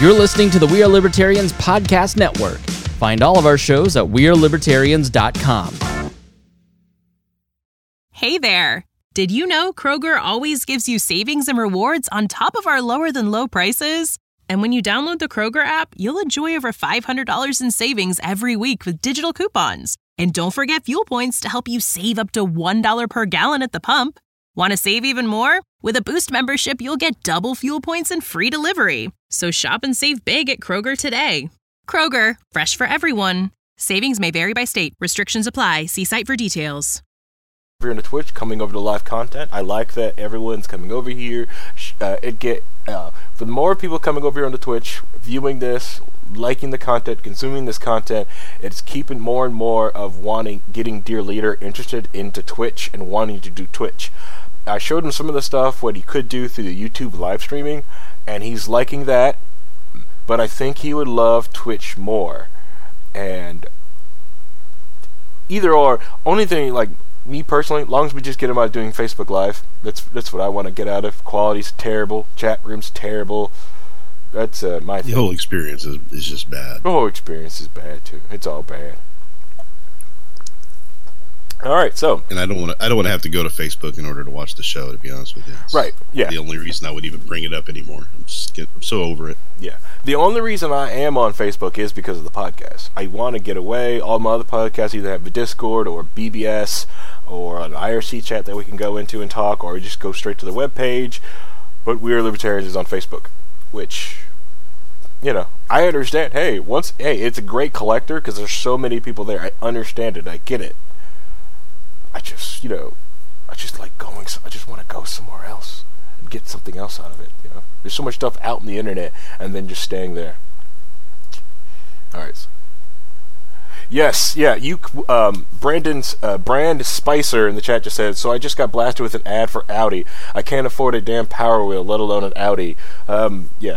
You're listening to the We Are Libertarians Podcast Network. Find all of our shows at wearelibertarians.com. Hey there! Did you know Kroger always gives you savings and rewards on top of our lower-than-low prices? And when you download the Kroger app, you'll enjoy over $500 in savings every week with digital coupons. And don't forget fuel points to help you save up to $1 per gallon at the pump. Want to save even more? With a Boost membership, you'll get double fuel points and free delivery. So shop and save big at Kroger today. Kroger, fresh for everyone. Savings may vary by state. Restrictions apply. See site for details. Over on the Twitch, coming over to live content. I like that everyone's coming over here. For the more people coming over here on the Twitch, viewing this, liking the content, consuming this content, it's keeping more and more of getting Dear Leader interested into Twitch and wanting to do Twitch. I showed him some of the stuff, what he could do through the YouTube live streaming, and he's liking that, but I think he would love Twitch more. And either or, only thing, like, me personally, as long as we just get him out doing Facebook Live, that's what I want to get out of. Quality's terrible, chat room's terrible. That's my thing. The whole experience is just bad. The whole experience is bad too. It's all bad. All right, so and I don't want to have to go to Facebook in order to watch the show. To be honest with you, right? Yeah. The only reason I would even bring it up anymore. I'm so over it. Yeah. The only reason I am on Facebook is because of the podcast. I want to get away. All my other podcasts either have a Discord or BBS or an IRC chat that we can go into and talk, or just go straight to the webpage. But We Are Libertarians is on Facebook, which, you know, I understand. Hey, it's a great collector because there's so many people there. I understand it. I get it. I just like going. I just want to go somewhere else and get something else out of it. You know, there's so much stuff out in the internet, and then just staying there. All right. Yes, yeah. You, Brand Spicer in the chat just said. So I just got blasted with an ad for Audi. I can't afford a damn Power Wheel, let alone an Audi. Yeah.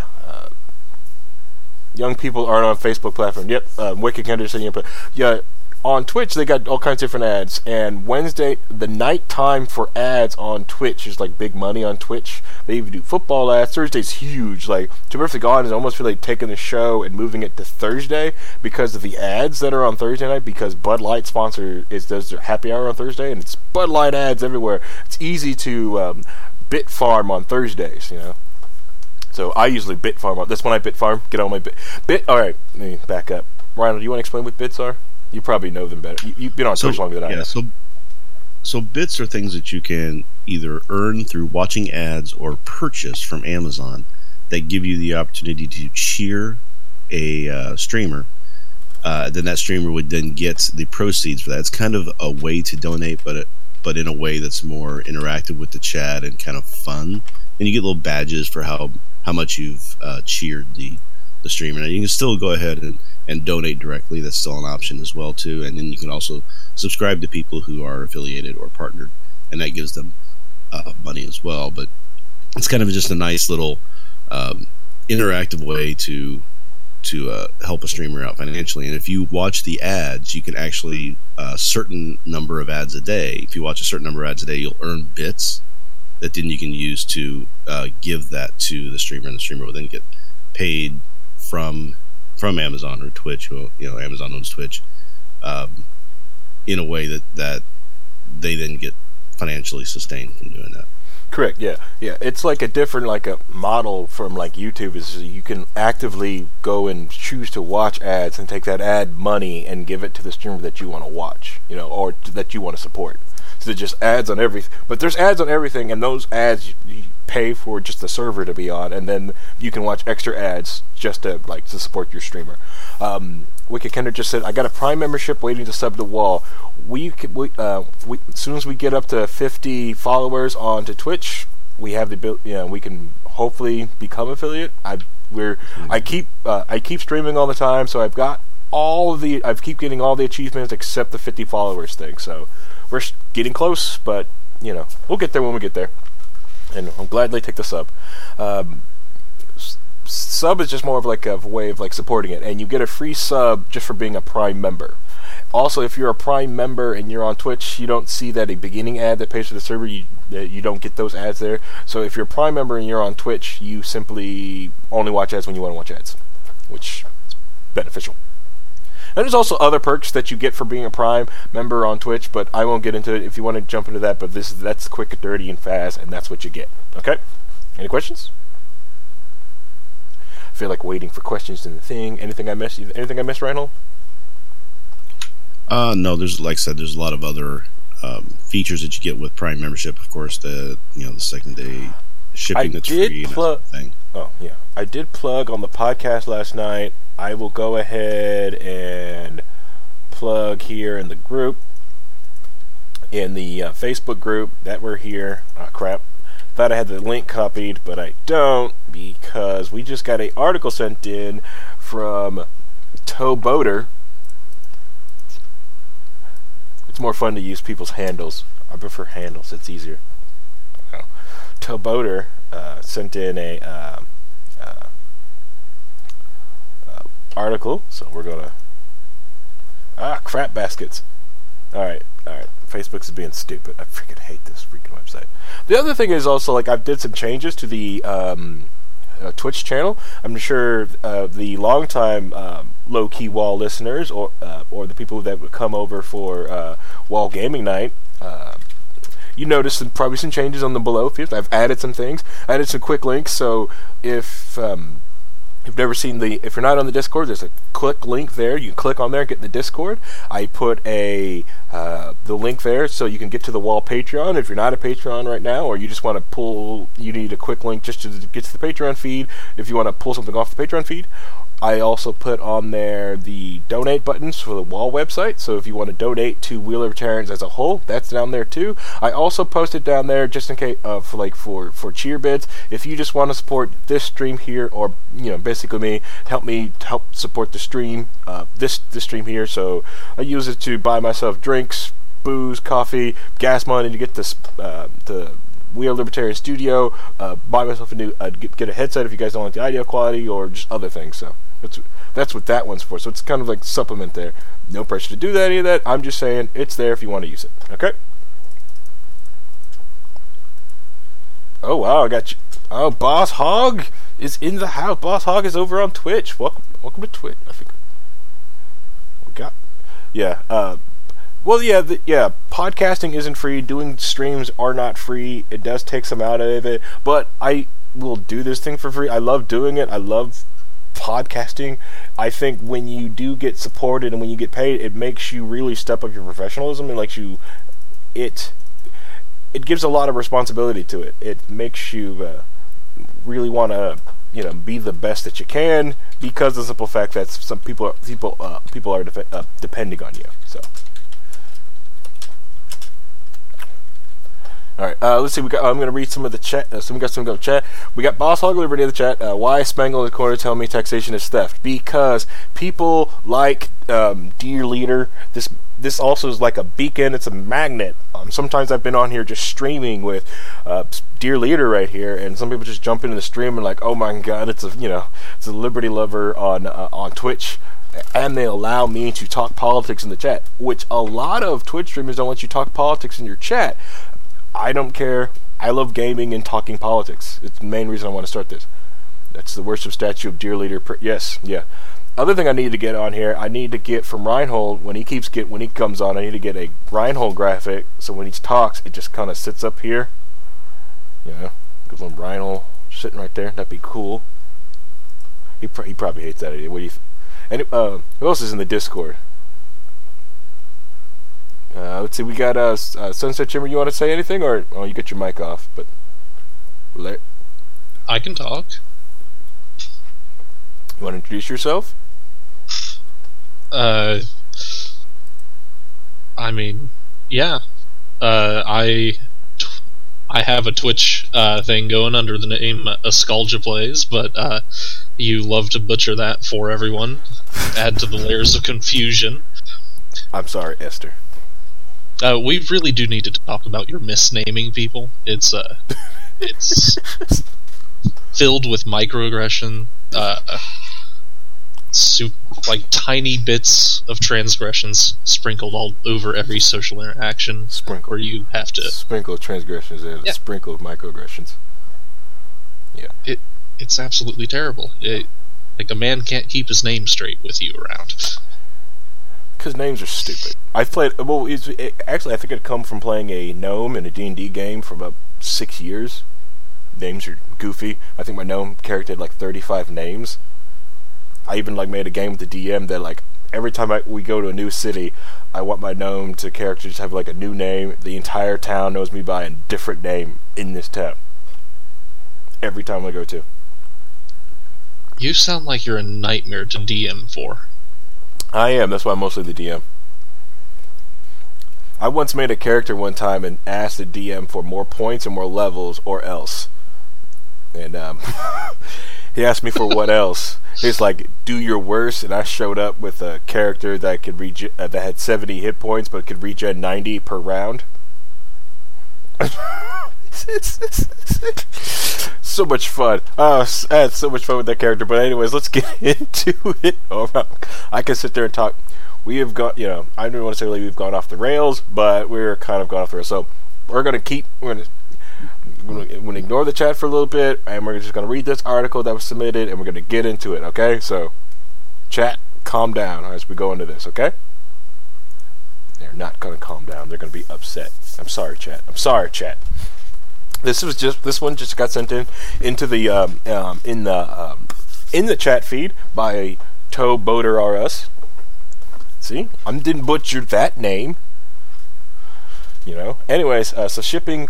Young people aren't on Facebook platform. Yep. Wicked Henderson. Yeah. On Twitch, they got all kinds of different ads, and Wednesday, the night time for ads on Twitch is like big money on Twitch. They even do football ads. Thursday's huge. Like, Terrific Gone is almost feel like taking the show and moving it to Thursday because of the ads that are on Thursday night, because Bud Light does their happy hour on Thursday, and it's Bud Light ads everywhere. It's easy to bit farm on Thursdays, you know. So I usually bit farm. That's when I bit farm. Get on my bit. All right, let me back up. Ryan, do you want to explain what bits are? You probably know them better. You've been on Twitch longer than I have. So bits are things that you can either earn through watching ads or purchase from Amazon that give you the opportunity to cheer a streamer. Then that streamer would then get the proceeds for that. It's kind of a way to donate, but in a way that's more interactive with the chat and kind of fun. And you get little badges for how much you've cheered the streamer. Now you can still go ahead and donate directly. That's still an option as well too. And then you can also subscribe to people who are affiliated or partnered, and that gives them money as well. But it's kind of just a nice little interactive way to help a streamer out financially. And if you watch the ads, you can actually a certain number of ads a day. If you watch a certain number of ads a day, you'll earn bits that then you can use to give that to the streamer, and the streamer will then get paid from Amazon or Twitch. Well, you know, Amazon owns Twitch, in a way that they then get financially sustained from doing that. Correct. Yeah. It's like a different, like a model from like YouTube is you can actively go and choose to watch ads and take that ad money and give it to the streamer that you want to watch, you know, or that you want to support. So there's just ads on everything, but there's ads on everything, and those ads you pay for just the server to be on, and then you can watch extra ads just to support your streamer. Wicked Kendra just said, I got a Prime membership waiting to sub the wall. As soon as we get up to 50 followers onto Twitch, we have the we can hopefully become affiliate. I keep streaming all the time, so I keep getting all the achievements except the 50 followers thing. So we're getting close, but you know, we'll get there when we get there. And I'm glad they take the sub. Sub is just more of like a way of like supporting it, and you get a free sub just for being a Prime member. Also, if you're a Prime member and you're on Twitch, you don't see that a beginning ad that pays for the server. You don't get those ads there. So if you're a Prime member and you're on Twitch, you simply only watch ads when you want to watch ads, which is beneficial. And there's also other perks that you get for being a Prime member on Twitch, but I won't get into it if you want to jump into that. But that's quick, dirty, and fast, and that's what you get. Okay? Any questions? I feel like waiting for questions in the thing. Anything I missed? Reinhold? No. There's, like I said, there's a lot of other features that you get with Prime membership. Of course, the second day shipping that's free and that sort of thing. Oh yeah, I did plug on the podcast last night. I will go ahead and plug here in the group, in the Facebook group that we're here. Oh, crap. Thought I had the link copied, but I don't, because we just got an article sent in from Toboter. It's more fun to use people's handles. I prefer handles. It's easier. Toboter sent in a article, so we're gonna crap baskets. All right. Facebook's being stupid. I freaking hate this freaking website. The other thing is also, like, I did some changes to the Twitch channel. I'm sure the longtime low-key wall listeners, or the people that would come over for Wall Gaming Night, you noticed probably some changes on the below field. I've added some things. I added some quick links, so if you've never seen if you're not on the Discord, there's a click link there. You can click on there and get in the Discord. I put the link there so you can get to the Wall Patreon. If you're not a Patreon right now, or you just want to you need a quick link just to get to the Patreon feed. If you want to pull something off the Patreon feed, I also put on there the donate buttons for the Wall website. So if you want to donate to We Libertarians as a whole, that's down there too. I also posted down there just in case for cheer bids. If you just want to support this stream here, or basically me help support the stream, this stream here. So I use it to buy myself drinks, booze, coffee, gas money to get this the We Are Libertarian Studio, buy myself a new get a headset if you guys don't like the audio quality, or just other things. So that's what that one's for. So it's kind of like supplement there. No pressure to do any of that. I'm just saying it's there if you want to use it. Okay. Oh wow, I got you. Oh, Boss Hog is in the house. Boss Hog is over on Twitch. Welcome to Twitch. I think we got. Yeah. Podcasting isn't free. Doing streams are not free. It does take some out of it, but I will do this thing for free. I love doing it. I love podcasting. I think when you do get supported and when you get paid, it makes you really step up your professionalism, and it gives a lot of responsibility to it. It makes you really want to be the best that you can, because of the simple fact that some people are depending on you. So. Alright, let's see. I'm going to read some of the chat. We got some chat. We got Boss Hog Liberty in the chat. Why Spangle in the corner telling me taxation is theft? Because people like Dear Leader. This also is like a beacon. It's a magnet. Sometimes I've been on here just streaming with Dear Leader right here, and some people just jump into the stream and like, oh my god, it's a liberty lover on Twitch. And they allow me to talk politics in the chat, which a lot of Twitch streamers don't let you talk politics in your chat. I don't care. I love gaming and talking politics. It's the main reason I want to start this. That's the worship statue of Dear Leader. Yes, yeah. Other thing I need to get on here, I need to get from Reinhold, when he comes on, I need to get a Reinhold graphic, so when he talks, it just kind of sits up here. Good little Reinhold sitting right there. That'd be cool. He probably hates that idea. What do you and who else is in the Discord? Let's see, we got Sunset Chimmer. You want to say anything, or you get your mic off? But I can talk. You want to introduce yourself? I mean, yeah. I have a Twitch thing going under the name Ascalgia Plays, but you love to butcher that for everyone, add to the layers of confusion. I'm sorry, Esther. We really do need to talk about your misnaming people. It's filled with microaggression, like tiny bits of transgressions sprinkled all over every social interaction. Sprinkle. Where you have to sprinkle transgressions and a sprinkle of microaggressions. Yeah. It's absolutely terrible. Like, a man can't keep his name straight with you around. Because names are stupid. I've played... Well, actually, I think it come from playing a gnome in a D&D game for about 6 years. Names are goofy. I think my gnome character had like 35 names. I even like made a game with the DM that like every time we go to a new city, I want my gnome to characters have like a new name. The entire town knows me by a different name in this town. Every time I go to. You sound like you're a nightmare to DM for. I am. That's why I'm mostly the DM. I once made a character one time and asked the DM for more points and more levels or else. And he asked me for what else. He's like, do your worst, and I showed up with a character that could that had 70 hit points but could regen 90 per round. So much fun. I had so much fun with that character. But anyways, let's get into it. I can sit there and talk. We have got, I don't want to say like we've gone off the rails, but we're kind of gone off the rails. So we're going to ignore the chat for a little bit, and we're just going to read this article that was submitted, and we're going to get into it, okay? So, chat, calm down as we go into this, okay? They're not going to calm down. They're going to be upset. I'm sorry, chat. This one just got sent into the in the chat feed by Toe Boater RS. See, I didn't butcher that name. Anyways, so shipping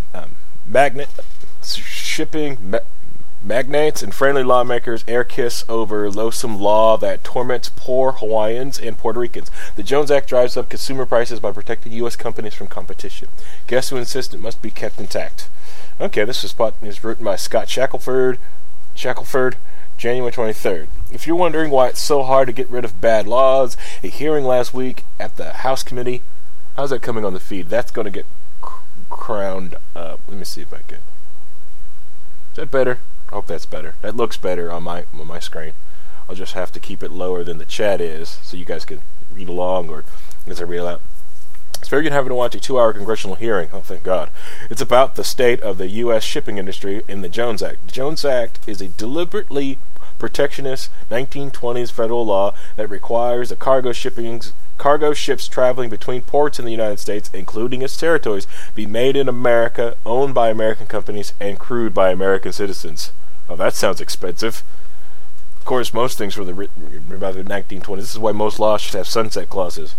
magnates and friendly lawmakers air kiss over loathsome law that torments poor Hawaiians and Puerto Ricans. The Jones Act drives up consumer prices by protecting U.S. companies from competition. Guests who insist it must be kept intact. Okay, this is written by Scott Shackelford, January 23rd. If you're wondering why it's so hard to get rid of bad laws, a hearing last week at the House Committee. How's that coming on the feed? That's going to get crowned up. Let me see if I can. Is that better? I hope that's better. That looks better on my screen. I'll just have to keep it lower than the chat is so you guys can read along or as I read out. It's very good having to watch a 2-hour congressional hearing. Oh, thank God. It's about the state of the U.S. shipping industry in the Jones Act. The Jones Act is a deliberately protectionist 1920s federal law that requires the cargo ships traveling between ports in the United States, including its territories, be made in America, owned by American companies, and crewed by American citizens. Oh, that sounds expensive. Of course, most things were written about the 1920s. This is why most laws should have sunset clauses.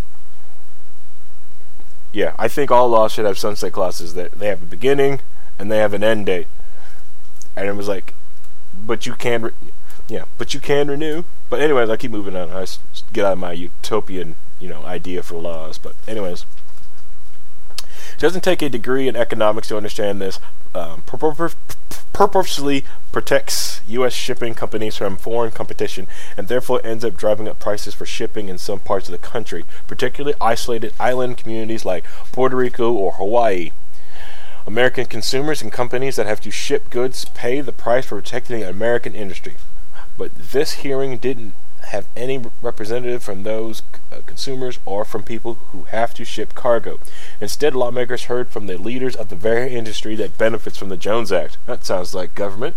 Yeah, I think all laws should have sunset clauses that they have a beginning and they have an end date. And it was like, but you can renew. But anyways, I keep moving on. I just get out of my utopian, idea for laws. But anyways, it doesn't take a degree in economics to understand this. Purposely protects U.S. shipping companies from foreign competition and therefore ends up driving up prices for shipping in some parts of the country, particularly isolated island communities like Puerto Rico or Hawaii. American consumers and companies that have to ship goods pay the price for protecting the American industry. But this hearing didn't have any representative from those consumers or from people who have to ship cargo. Instead, lawmakers heard from the leaders of the very industry that benefits from the Jones Act. That sounds like government.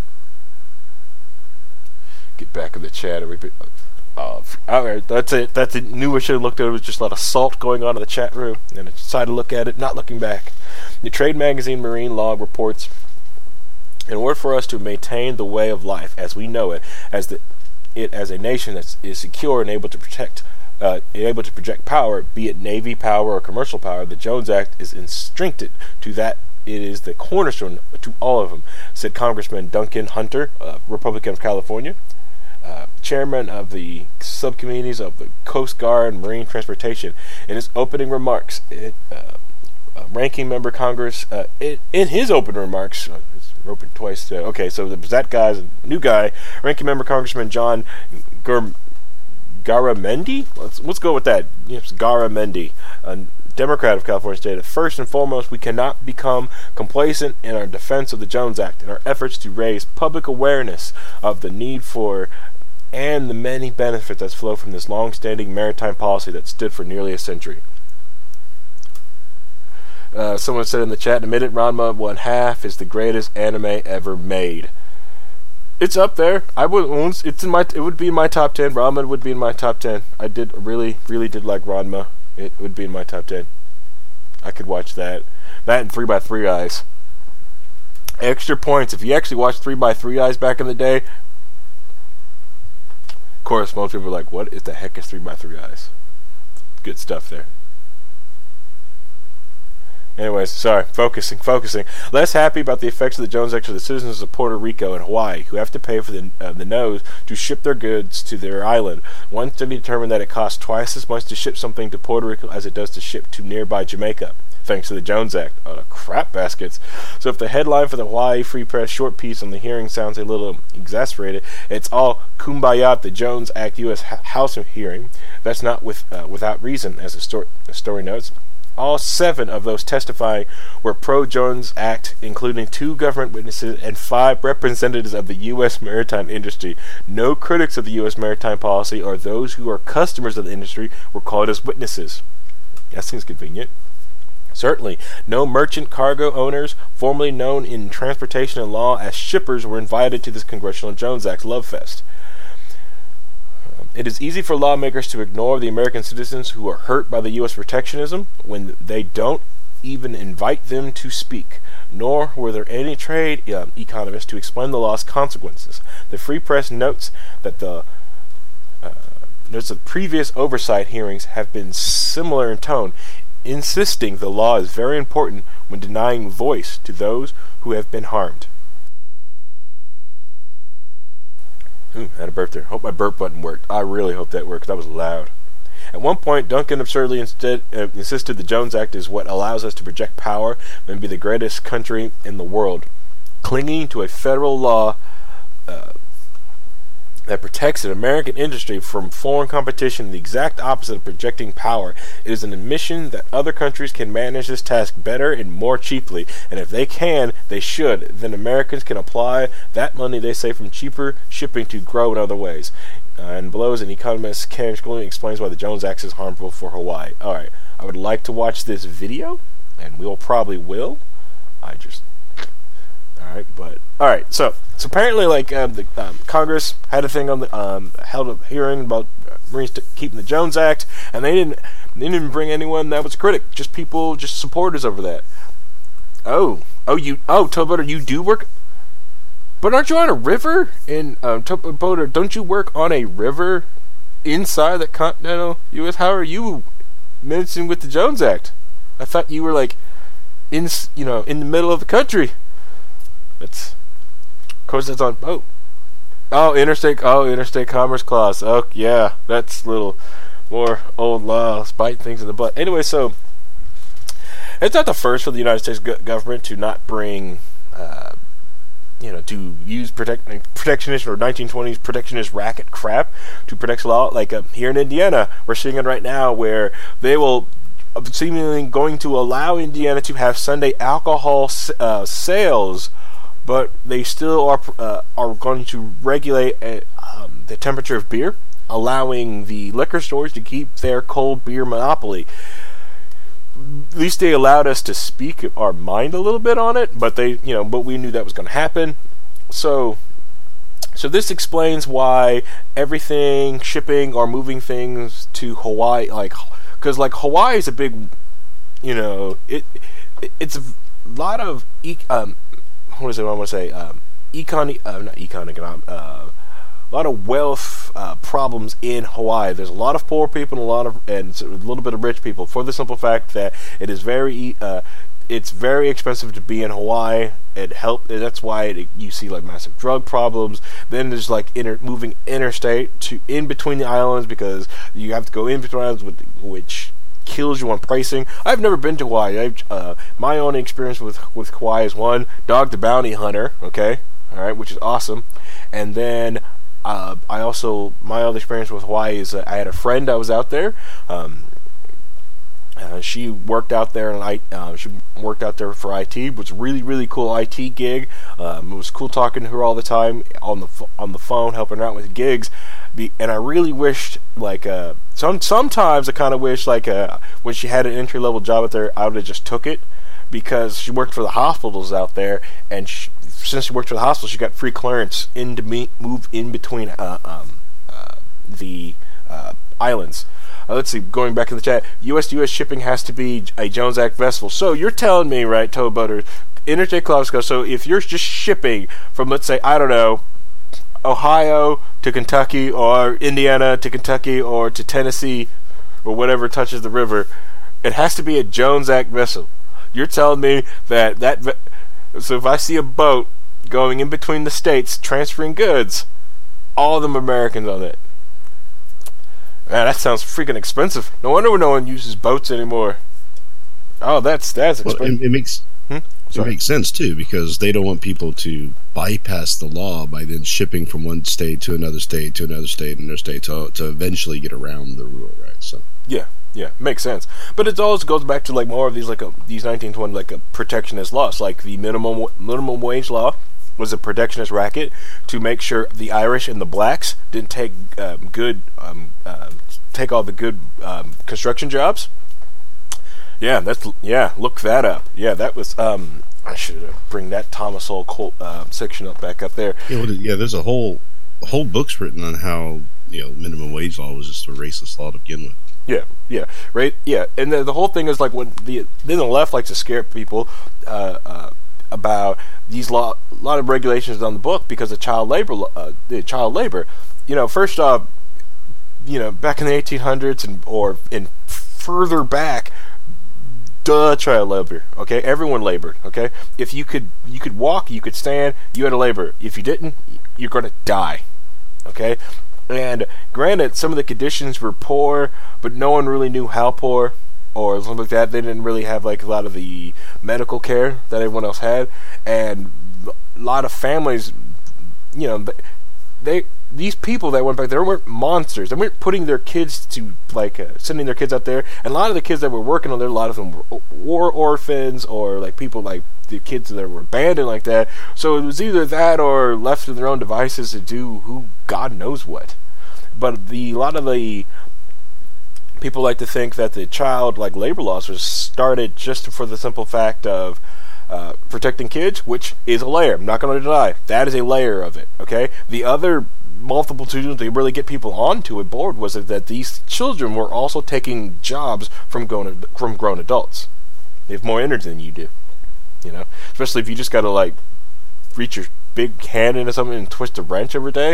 Get back in the chat. Alright, that's it. That's it. Knew I should have looked at it. It was just a lot of salt going on in the chat room. And I decided to look at it, not looking back. The trade magazine Marine Law reports, in order for us to maintain the way of life as we know it, as a nation that is secure and able to project power, be it Navy power or commercial power, the Jones Act is instructed to that it is the cornerstone to all of them, said Congressman Duncan Hunter, Republican of California, chairman of the subcommittees of the Coast Guard and Marine Transportation. In his opening remarks, ranking member Congress, in his opening remarks, open twice. Okay, so that guy's a new guy. Ranking member Congressman John Garamendi. Let's go with that. Yes, Garamendi, a Democrat of California, stated, "First and foremost, we cannot become complacent in our defense of the Jones Act and our efforts to raise public awareness of the need for and the many benefits that flow from this long-standing maritime policy that stood for nearly a century. Someone said in the chat, admit it, Ranma 1/2 is the greatest anime ever made. It's up there. It would be in my top 10. Ranma would be in my top 10. I did really did like Ranma. It would be in my top 10. I could watch that. That and 3x3 Eyes. Extra points. If you actually watched 3x3 Eyes back in the day, of course, most people are like, what is the heck is 3x3 Eyes? Good stuff there. Anyways, sorry, focusing. Less happy about the effects of the Jones Act to the citizens of Puerto Rico and Hawaii, who have to pay for the nose to ship their goods to their island. One study determined that it costs twice as much to ship something to Puerto Rico as it does to ship to nearby Jamaica, thanks to the Jones Act. Oh, the crap baskets. So if the headline for the Hawaii Free Press short piece on the hearing sounds a little exasperated, it's all kumbaya at the Jones Act U.S. House hearing. That's not without reason, as the story notes. All 7 of those testifying were pro-Jones Act, including 2 government witnesses and 5 representatives of the U.S. maritime industry. No critics of the U.S. maritime policy or those who are customers of the industry were called as witnesses. That seems convenient. Certainly, no merchant cargo owners, formerly known in transportation and law as shippers, were invited to this Congressional Jones Act love fest. It is easy for lawmakers to ignore the American citizens who are hurt by the U.S. protectionism when they don't even invite them to speak, nor were there any trade economists to explain the law's consequences. The Free Press notes that the previous oversight hearings have been similar in tone, insisting the law is very important when denying voice to those who have been harmed. I had a burp there. Hope my burp button worked. I really hope that worked. That was loud. At one point, Duncan absurdly insisted the Jones Act is what allows us to project power and be the greatest country in the world. Clinging to a federal law that protects an American industry from foreign competition, the exact opposite of projecting power. It is an admission that other countries can manage this task better and more cheaply, and if they can, they should. Then Americans can apply that money they save from cheaper shipping to grow in other ways. And below is an economist, Ken Schooling, explains why the Jones Act is harmful for Hawaii. Alright, I would like to watch this video, and we'll probably will. Alright, but alright, so apparently, like, the Congress had a thing on the held a hearing about Marines keeping the Jones Act, and they didn't bring anyone that was a critic, just people, just supporters over that. Towboater, you do work, but aren't you on a river in Towboater? Don't you work on a river inside the continental U.S.? How are you menacing with the Jones Act? I thought you were like in the middle of the country. Of course, it's on boat. Interstate Commerce Clause. Oh, yeah, that's a little more old law, bite things in the butt. Anyway, so it's not the first for the United States government to not bring, to use protectionist or 1920s protectionist racket crap to protect law. Like here in Indiana, we're seeing it right now where they will seemingly going to allow Indiana to have Sunday alcohol sales, but they still are going to regulate the temperature of beer, allowing the liquor stores to keep their cold beer monopoly. At least they allowed us to speak our mind a little bit on it, but but we knew that was going to happen. So this explains why everything shipping or moving things to Hawaii, because Hawaii is a big, it's a lot of a lot of wealth problems in Hawaii. There's a lot of poor people and a little bit of rich people, for the simple fact that it is it's very expensive to be in Hawaii. That's why you see like massive drug problems. Then there's like moving interstate to in between the islands, because you have to go in between islands, which kills you on pricing. I've never been to Hawaii. My own experience with Hawaii is one, Dog the Bounty Hunter. Okay, all right, which is awesome. And then my other experience with Hawaii is I had a friend that was out there. She worked out there, and she worked out there for IT. It was a really, really cool IT gig. It was cool talking to her all the time on the phone, helping her out with gigs. And I really wished, like, sometimes I kind of wish, like, when she had an entry-level job out there, I would have just took it, because she worked for the hospitals out there, and since she worked for the hospital, she got free clearance to move in between the islands. Let's see, going back in the chat, US to US shipping has to be a Jones Act vessel. So you're telling me, right, Towboater, Interstate Clause goes, so if you're just shipping from, let's say, I don't know, Ohio to Kentucky, or Indiana to Kentucky, or to Tennessee, or whatever touches the river, it has to be a Jones Act vessel. You're telling me that so if I see a boat going in between the states transferring goods, all of them Americans on it. Man, that sounds freaking expensive. No wonder no one uses boats anymore. Oh, that's expensive. Well, it makes sense too, because they don't want people to bypass the law by then shipping from one state to another state to another state and another state to eventually get around the rule, right? So yeah, makes sense. But it always goes back to like more of these these 1920 like a protectionist laws, like the minimum wage law was a protectionist racket to make sure the Irish and the blacks didn't take take all the good construction jobs. Yeah, look that up. Yeah, that was I should bring that Thomas Sowell section back up there. Yeah, there's a whole book's written on how minimum wage law was just a racist law to begin with. Yeah, right. Yeah, and the whole thing is like when the left likes to scare people about these a lot of regulations on the book because of child labor. First off, back in the 1800s or further back, child labor. Okay, everyone labored. Okay, if you could walk, you could stand, you had to labor. If you didn't, you're going to die. Okay. And granted, some of the conditions were poor, but no one really knew how poor or something like that. They didn't really have like a lot of the medical care that everyone else had, and a lot of families, these people that went back there weren't monsters. They weren't putting their kids to sending their kids out there. And a lot of the kids that were working on there, a lot of them were war orphans or like people like the kids that were abandoned like that. So it was either that or left to their own devices to do who God knows what. But a lot of the people like to think that the child labor laws was started just for the simple fact of protecting kids, which is a layer. I'm not going to deny that is a layer of it. Okay, the other multiple to really get people onto it board was that these children were also taking jobs from grown adults. They have more energy than you do, especially if you just got to reach your big hand into something and twist a wrench every day.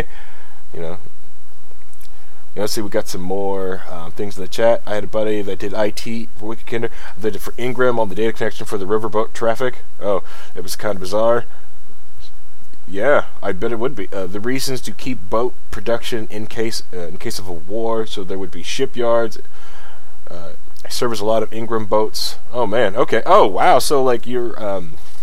Let's see, we got some more things in the chat. I had a buddy that did IT for Wicked Kinder. They did for Ingram on the data connection for the riverboat traffic. Oh, it was kind of bizarre. Yeah, I bet it would be. The reasons to keep boat production in case of a war, so there would be shipyards. I service a lot of Ingram boats. Oh man, okay. Oh wow, so you're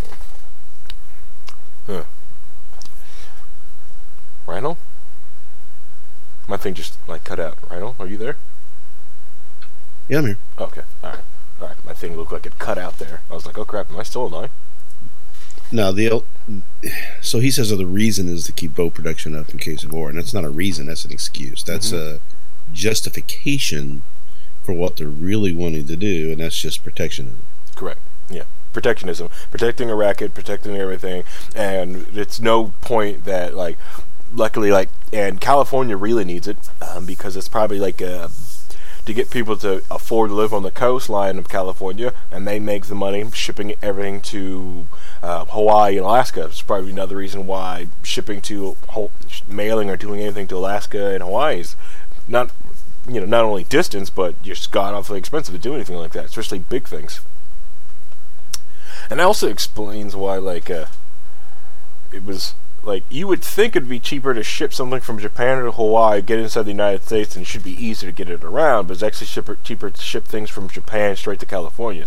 Rhino? My thing just cut out. Rhino, are you there? Yeah, I'm here. Okay, all right. My thing looked like it cut out there. I was like, oh crap, am I still alive? No, so he says the reason is to keep boat production up in case of war, and that's not a reason, that's an excuse. That's a justification for what they're really wanting to do, and that's just protectionism. Correct, yeah. Protectionism. Protecting a racket, protecting everything, and it's no point that, luckily, and California really needs it, because it's probably to get people to afford to live on the coastline of California, and they make the money shipping everything to Hawaii and Alaska. It's probably another reason why shipping to mailing or doing anything to Alaska and Hawaii is not only distance, but just god awfully expensive to do anything like that, especially big things. And that also explains why it was you would think it'd be cheaper to ship something from Japan to Hawaii, get inside the United States, and it should be easier to get it around, but it's actually cheaper to ship things from Japan straight to California.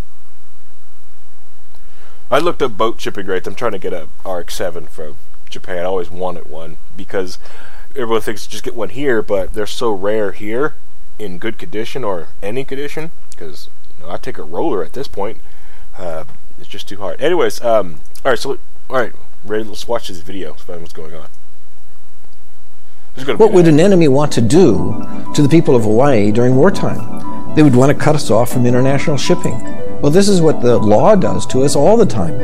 I looked up boat shipping rates. I'm trying to get a RX-7 from Japan. I always wanted one because everyone thinks just get one here, but they're so rare here in good condition or any condition, because I take a roller at this point. It's just too hard. Anyways, alright, ready, let's watch this video to find what's going on. What would an enemy want to do to the people of Hawaii during wartime? They would want to cut us off from international shipping. Well, this is what the law does to us all the time.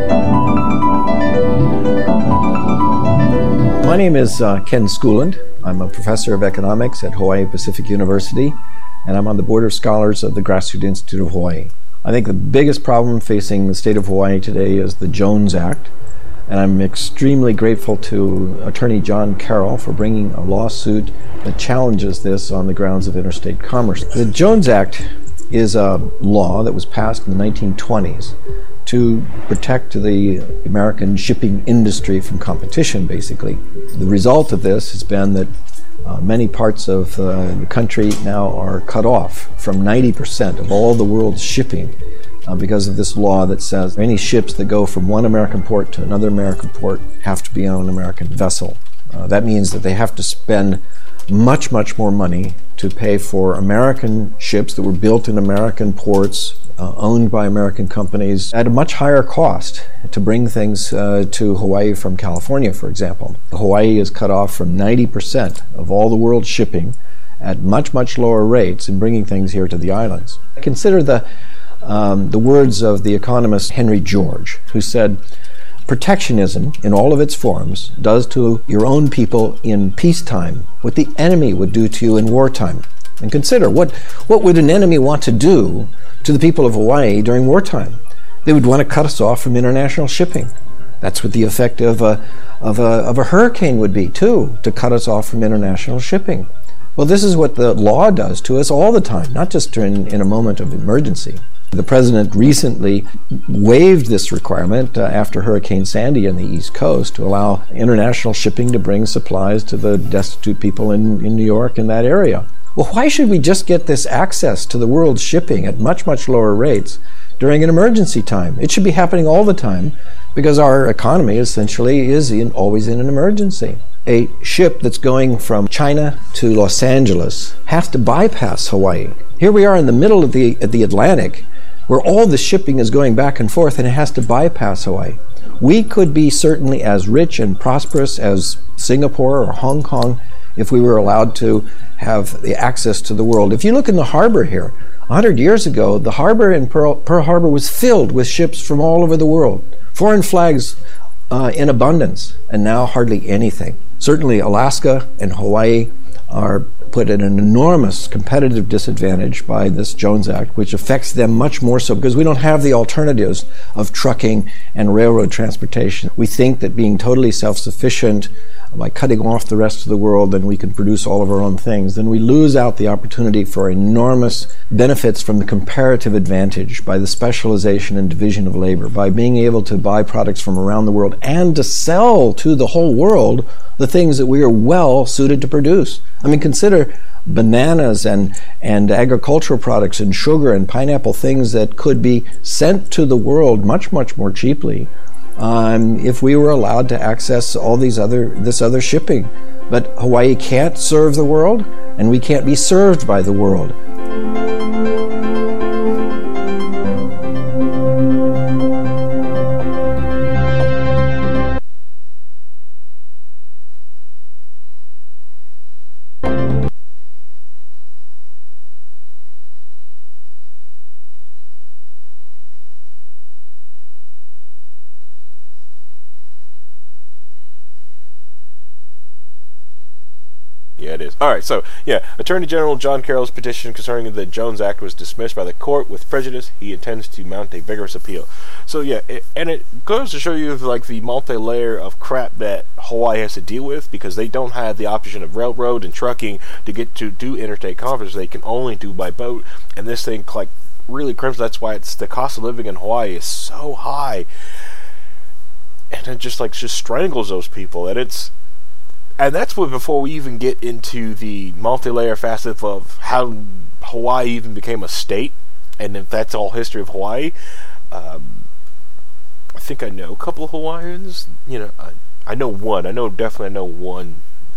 My name is Ken Schooland. I'm a professor of economics at Hawaii Pacific University, and I'm on the board of scholars of the Grassroots Institute of Hawaii. I think the biggest problem facing the state of Hawaii today is the Jones Act, and I'm extremely grateful to Attorney John Carroll for bringing a lawsuit that challenges this on the grounds of interstate commerce. The Jones Act is a law that was passed in the 1920s to protect the American shipping industry from competition, basically. The result of this has been that many parts of the country now are cut off from 90% of all the world's shipping because of this law that says any ships that go from one American port to another American port have to be on an American vessel. That means that they have to spend much, much more money to pay for American ships that were built in American ports, owned by American companies, at a much higher cost to bring things to Hawaii from California, for example. Hawaii is cut off from 90% of all the world's shipping at much, much lower rates in bringing things here to the islands. Consider the words of the economist Henry George, who said, "Protectionism, in all of its forms, does to your own people in peacetime what the enemy would do to you in wartime." And consider, what would an enemy want to do to the people of Hawaii during wartime? They would want to cut us off from international shipping. That's what the effect of a hurricane would be, too, to cut us off from international shipping. Well, this is what the law does to us all the time, not just in a moment of emergency. The president recently waived this requirement after Hurricane Sandy on the East Coast to allow international shipping to bring supplies to the destitute people in New York and that area. Well, why should we just get this access to the world's shipping at much, much lower rates during an emergency time? It should be happening all the time because our economy essentially is always in an emergency. A ship that's going from China to Los Angeles has to bypass Hawaii. Here we are in the middle of the Atlantic, where all the shipping is going back and forth, and it has to bypass Hawaii. We could be certainly as rich and prosperous as Singapore or Hong Kong if we were allowed to have the access to the world. If you look in the harbor here, 100 years ago, the harbor in Pearl Harbor was filled with ships from all over the world, foreign flags in abundance, and now hardly anything. Certainly Alaska and Hawaii are put at an enormous competitive disadvantage by this Jones Act, which affects them much more so because we don't have the alternatives of trucking and railroad transportation. We think that being totally self-sufficient by cutting off the rest of the world, then we can produce all of our own things. Then we lose out the opportunity for enormous benefits from the comparative advantage by the specialization and division of labor, by being able to buy products from around the world and to sell to the whole world the things that we are well suited to produce. I mean, consider bananas and agricultural products and sugar and pineapple, things that could be sent to the world much, much more cheaply if we were allowed to access all this other shipping. But Hawaii can't serve the world, and we can't be served by the world. Yeah, it is. All right, so, Attorney General John Carroll's petition concerning the Jones Act was dismissed by the court with prejudice. He intends to mount a vigorous appeal. So, it goes to show you, like, the multi-layer of crap that Hawaii has to deal with because they don't have the option of railroad and trucking to get to do interstate commerce. They can only do by boat, and this thing, like, really crimps. That's why the cost of living in Hawaii is so high. And it just strangles those people, and that's what, before we even get into the multi-layer facet of how Hawaii even became a state, and if that's all history of Hawaii, I think I know a couple of Hawaiians. I know one. I know one.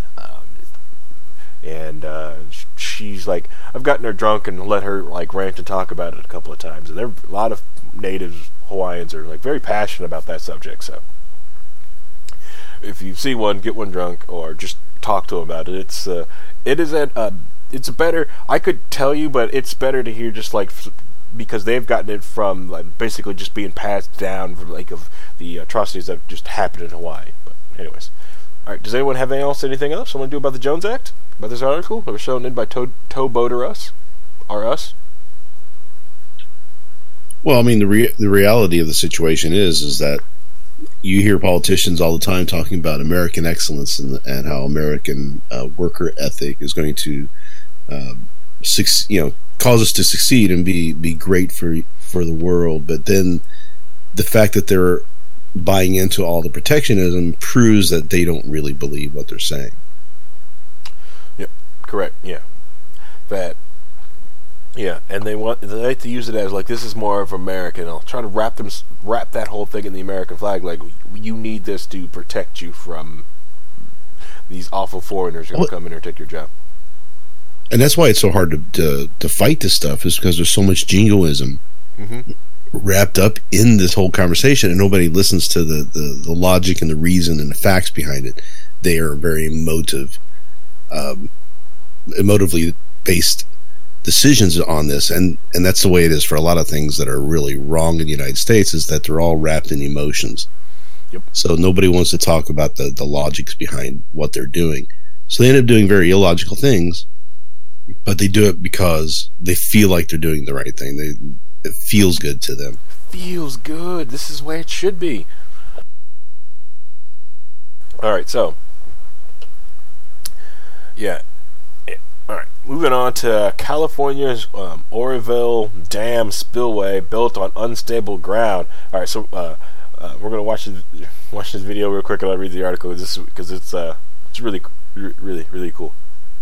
And she's like, I've gotten her drunk and let her rant and talk about it a couple of times. And there are a lot of native Hawaiians are very passionate about that subject. So. if you see one, get one drunk, or just talk to them about it. It's it's better. I could tell you, but it's better to hear just like because they've gotten it from like basically just being passed down from like of the atrocities that just happened in Hawaii. But anyways, all right. Does anyone have anything else? Want to do about the Jones Act? About this article that was shown in by Toe Boater Us, or us? Well, I mean, the reality of the situation is that you hear politicians all the time talking about American excellence and how American worker ethic is going to, cause us to succeed and be great for the world. But then the fact that they're buying into all the protectionism proves that they don't really believe what they're saying. Yep, correct. Yeah, that. Yeah, and they like to use it as like this is more of American. I'll try to wrap that whole thing in the American flag. Like you need this to protect you from these awful foreigners who will come in here and take your job. And that's why it's so hard to fight this stuff, is because there's so much jingoism wrapped up in this whole conversation, and nobody listens to the logic and the reason and the facts behind it. They are very emotively based decisions on this, and that's the way it is for a lot of things that are really wrong in the United States, is that they're all wrapped in emotions. Yep. So nobody wants to talk about the logics behind what they're doing. So they end up doing very illogical things, but they do it because they feel like they're doing the right thing. It feels good to them. Feels good. This is where it should be. All right, so yeah. All right, moving on to California's Oroville Dam spillway built on unstable ground. All right, so we're gonna watch this video real quick, and I'll read the article because it's really cool.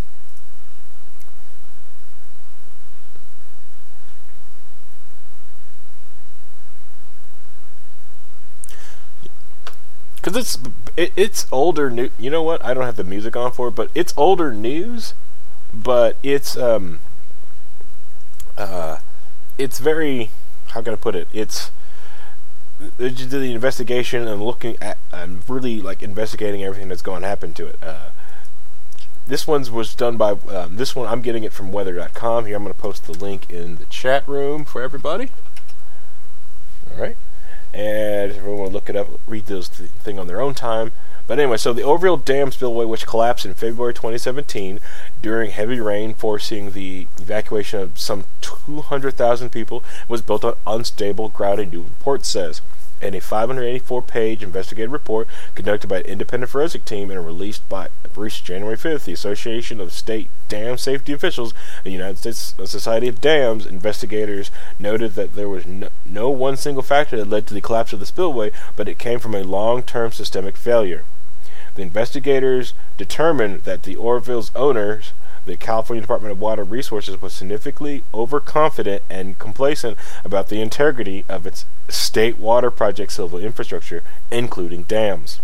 Because it's older news. You know what? I don't have the music on for it, but it's older news. But it's very, how can I put it? They just did the investigation and looking at and really like investigating everything that's going to happen to it. This one was done by this one. I'm getting it from weather.com. Here, I'm going to post the link in the chat room for everybody. All right, and if everyone want to look it up, read this thing on their own time. But anyway, so the Oroville Dam spillway, which collapsed in February 2017 during heavy rain, forcing the evacuation of some 200,000 people, was built on unstable ground, a new report says. In a 584-page investigative report conducted by an independent forensic team and released January 5th, the Association of State Dam Safety Officials and the United States Society of Dams investigators noted that there was no one single factor that led to the collapse of the spillway, but it came from a long-term systemic failure. The investigators determined that the Oroville's owners, the California Department of Water Resources, was significantly overconfident and complacent about the integrity of its state water project civil infrastructure, including dams.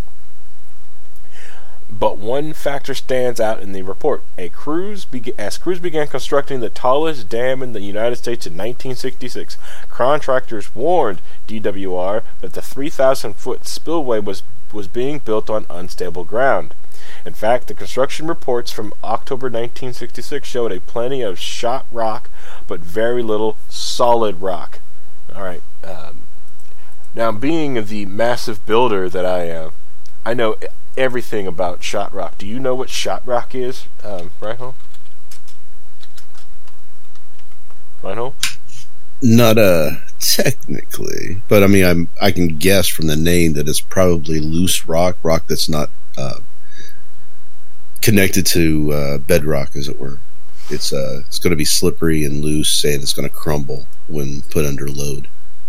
But one factor stands out in the report. As crews began constructing the tallest dam in the United States in 1966, contractors warned DWR that the 3,000-foot spillway was being built on unstable ground. In fact, the construction reports from October 1966 showed a plenty of shot rock, but very little solid rock. All right. Now, being the massive builder that I am, I know everything about shot rock. Do you know what shot rock is, Reinhold? Reinhold? Not technically, but I mean, I can guess from the name that it's probably loose rock that's not connected to bedrock, as it were. It's going to be slippery and loose, and it's going to crumble when put under load.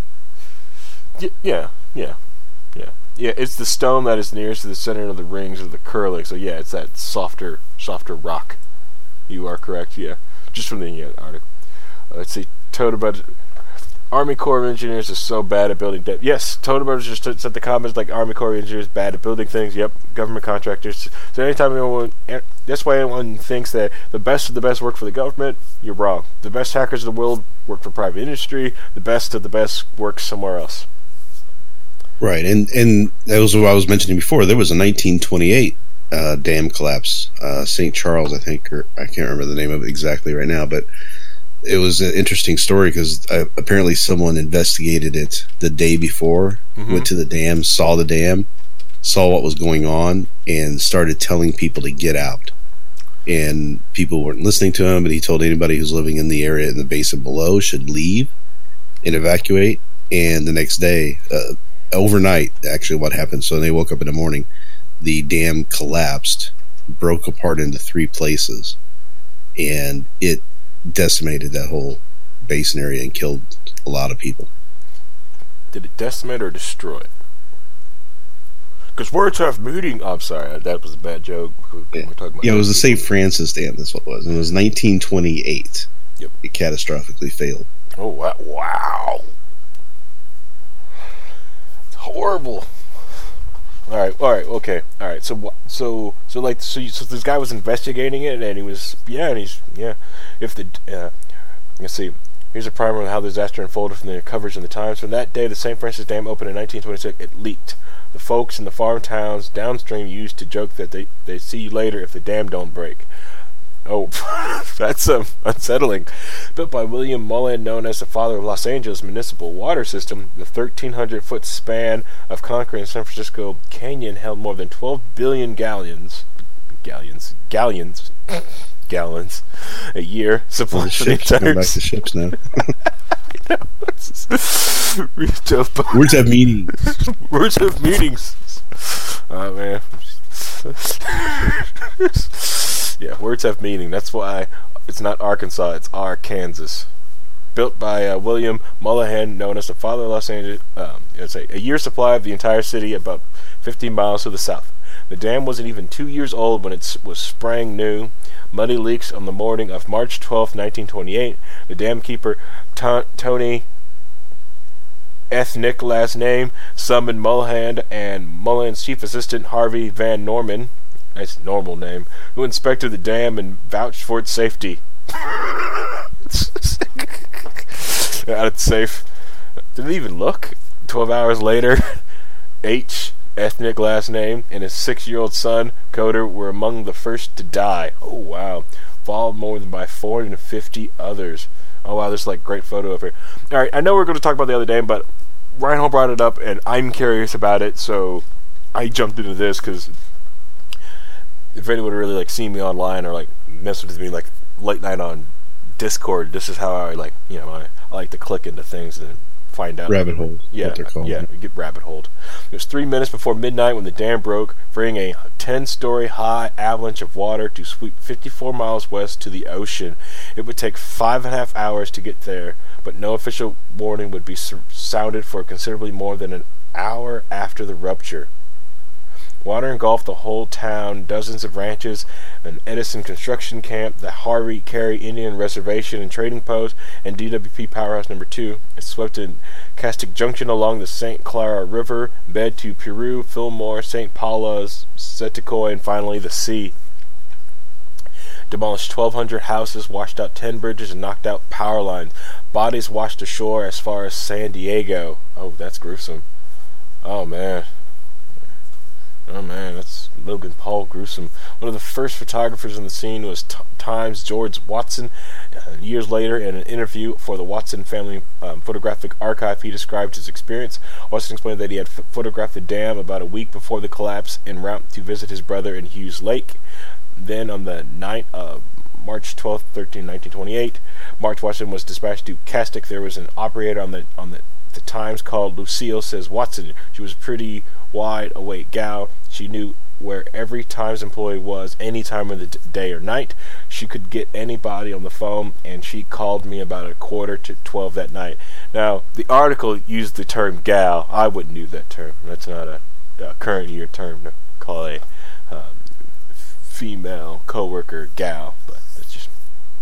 Yeah. It's the stone that is nearest to the center of the rings of the curling. So yeah, it's that softer rock. You are correct. Yeah, just from the article. Let's see. Toterbud. Army Corps of Engineers is so bad at building dams. Yes, Toterbud just sent the comments like Army Corps of Engineers bad at building things. Yep, government contractors. So anytime that's why anyone thinks that the best of the best work for the government, you're wrong. The best hackers in the world work for private industry. The best of the best work somewhere else. Right, and that was what I was mentioning before. There was a 1928 dam collapse, St. Charles, I think, or I can't remember the name of it exactly right now, but it was an interesting story because apparently someone investigated it the day before, went to the dam, saw what was going on, and started telling people to get out. And people weren't listening to him, and he told anybody who's living in the area in the basin below should leave and evacuate. And the next day, overnight, actually what happened, so they woke up in the morning, the dam collapsed, broke apart into 3 places, and it decimated that whole basin area and killed a lot of people. Did it decimate or destroy it? Because words have meaning. Oh, I'm sorry, that was a bad joke. Yeah, it was the St. Francis Dam, that's what it was. And it was 1928. Yep. It catastrophically failed. Oh, wow. It's horrible. All right, okay. All right, so this guy was investigating it, and he's if the, let's see, here's a primer on how the disaster unfolded from the coverage in the Times. From that day, the St. Francis Dam opened in 1926, it leaked. The folks in the farm towns downstream used to joke that they see you later if the dam don't break. Oh, that's unsettling. Built by William Mullen, known as the father of Los Angeles municipal water system, the 1,300-foot span of concrete in San Francisco Canyon held more than 12 billion gallons a year, supplying the entire. Back to ships now. Words have meanings. Words have meanings. Oh man. Yeah, words have meaning. That's why it's not Arkansas, it's Arkansas. Built by William Mullihan, known as the father of Los Angeles. It's a year's supply of the entire city, about 15 miles to the south. The dam wasn't even 2 years old when it was sprang new. Muddy leaks on the morning of March 12, 1928. The dam keeper, Tony, ethnic last name, summoned Mullihan and Mullihan's chief assistant, Harvey Van Norman, nice normal name, who inspected the dam and vouched for its safety. Out it's safe. Didn't even look. 12 hours later, H, ethnic last name, and his 6-year-old son, Coder, were among the first to die. Oh, wow. Followed more than by 450 others. Oh, wow, there's like great photo of here. Alright, I know we're going to talk about the other dam, but Reinhold brought it up, and I'm curious about it, so I jumped into this, because if anyone would really like see me online or like mess with me like late night on Discord, this is how I like, I like to click into things and find out. Rabbit hole. Yeah, you get rabbit holed. It was 3 minutes before midnight when the dam broke, bringing a 10-story high avalanche of water to sweep 54 miles west to the ocean. It would take 5.5 hours to get there, but no official warning would be sounded for considerably more than an hour after the rupture. Water engulfed the whole town, dozens of ranches, an Edison construction camp, the Harvey Carey Indian Reservation and Trading Post, and DWP Powerhouse No. 2. It swept in Castic Junction along the St. Clara River, bed to Peru, Fillmore, St. Paula's, Seticoy, and finally the sea. Demolished 1,200 houses, washed out 10 bridges, and knocked out power lines. Bodies washed ashore as far as San Diego. Oh, that's gruesome. Oh, man. That's Logan Paul gruesome. One of the first photographers on the scene was Times' George Watson. Years later, in an interview for the Watson Family Photographic Archive, he described his experience. Watson explained that he had photographed the dam about a week before the collapse en route to visit his brother in Hughes Lake. Then, on the night of March 12, 1928, March Watson was dispatched to Castic. There was an operator on the Times called Lucille. Says Watson, she was a pretty wide awake gal. She knew where every Times employee was any time of the day or night. She could get anybody on the phone, and she called me about 11:45 that night. Now, the article used the term gal. I wouldn't use that term. That's not a current year term to call a female coworker gal, but it's just.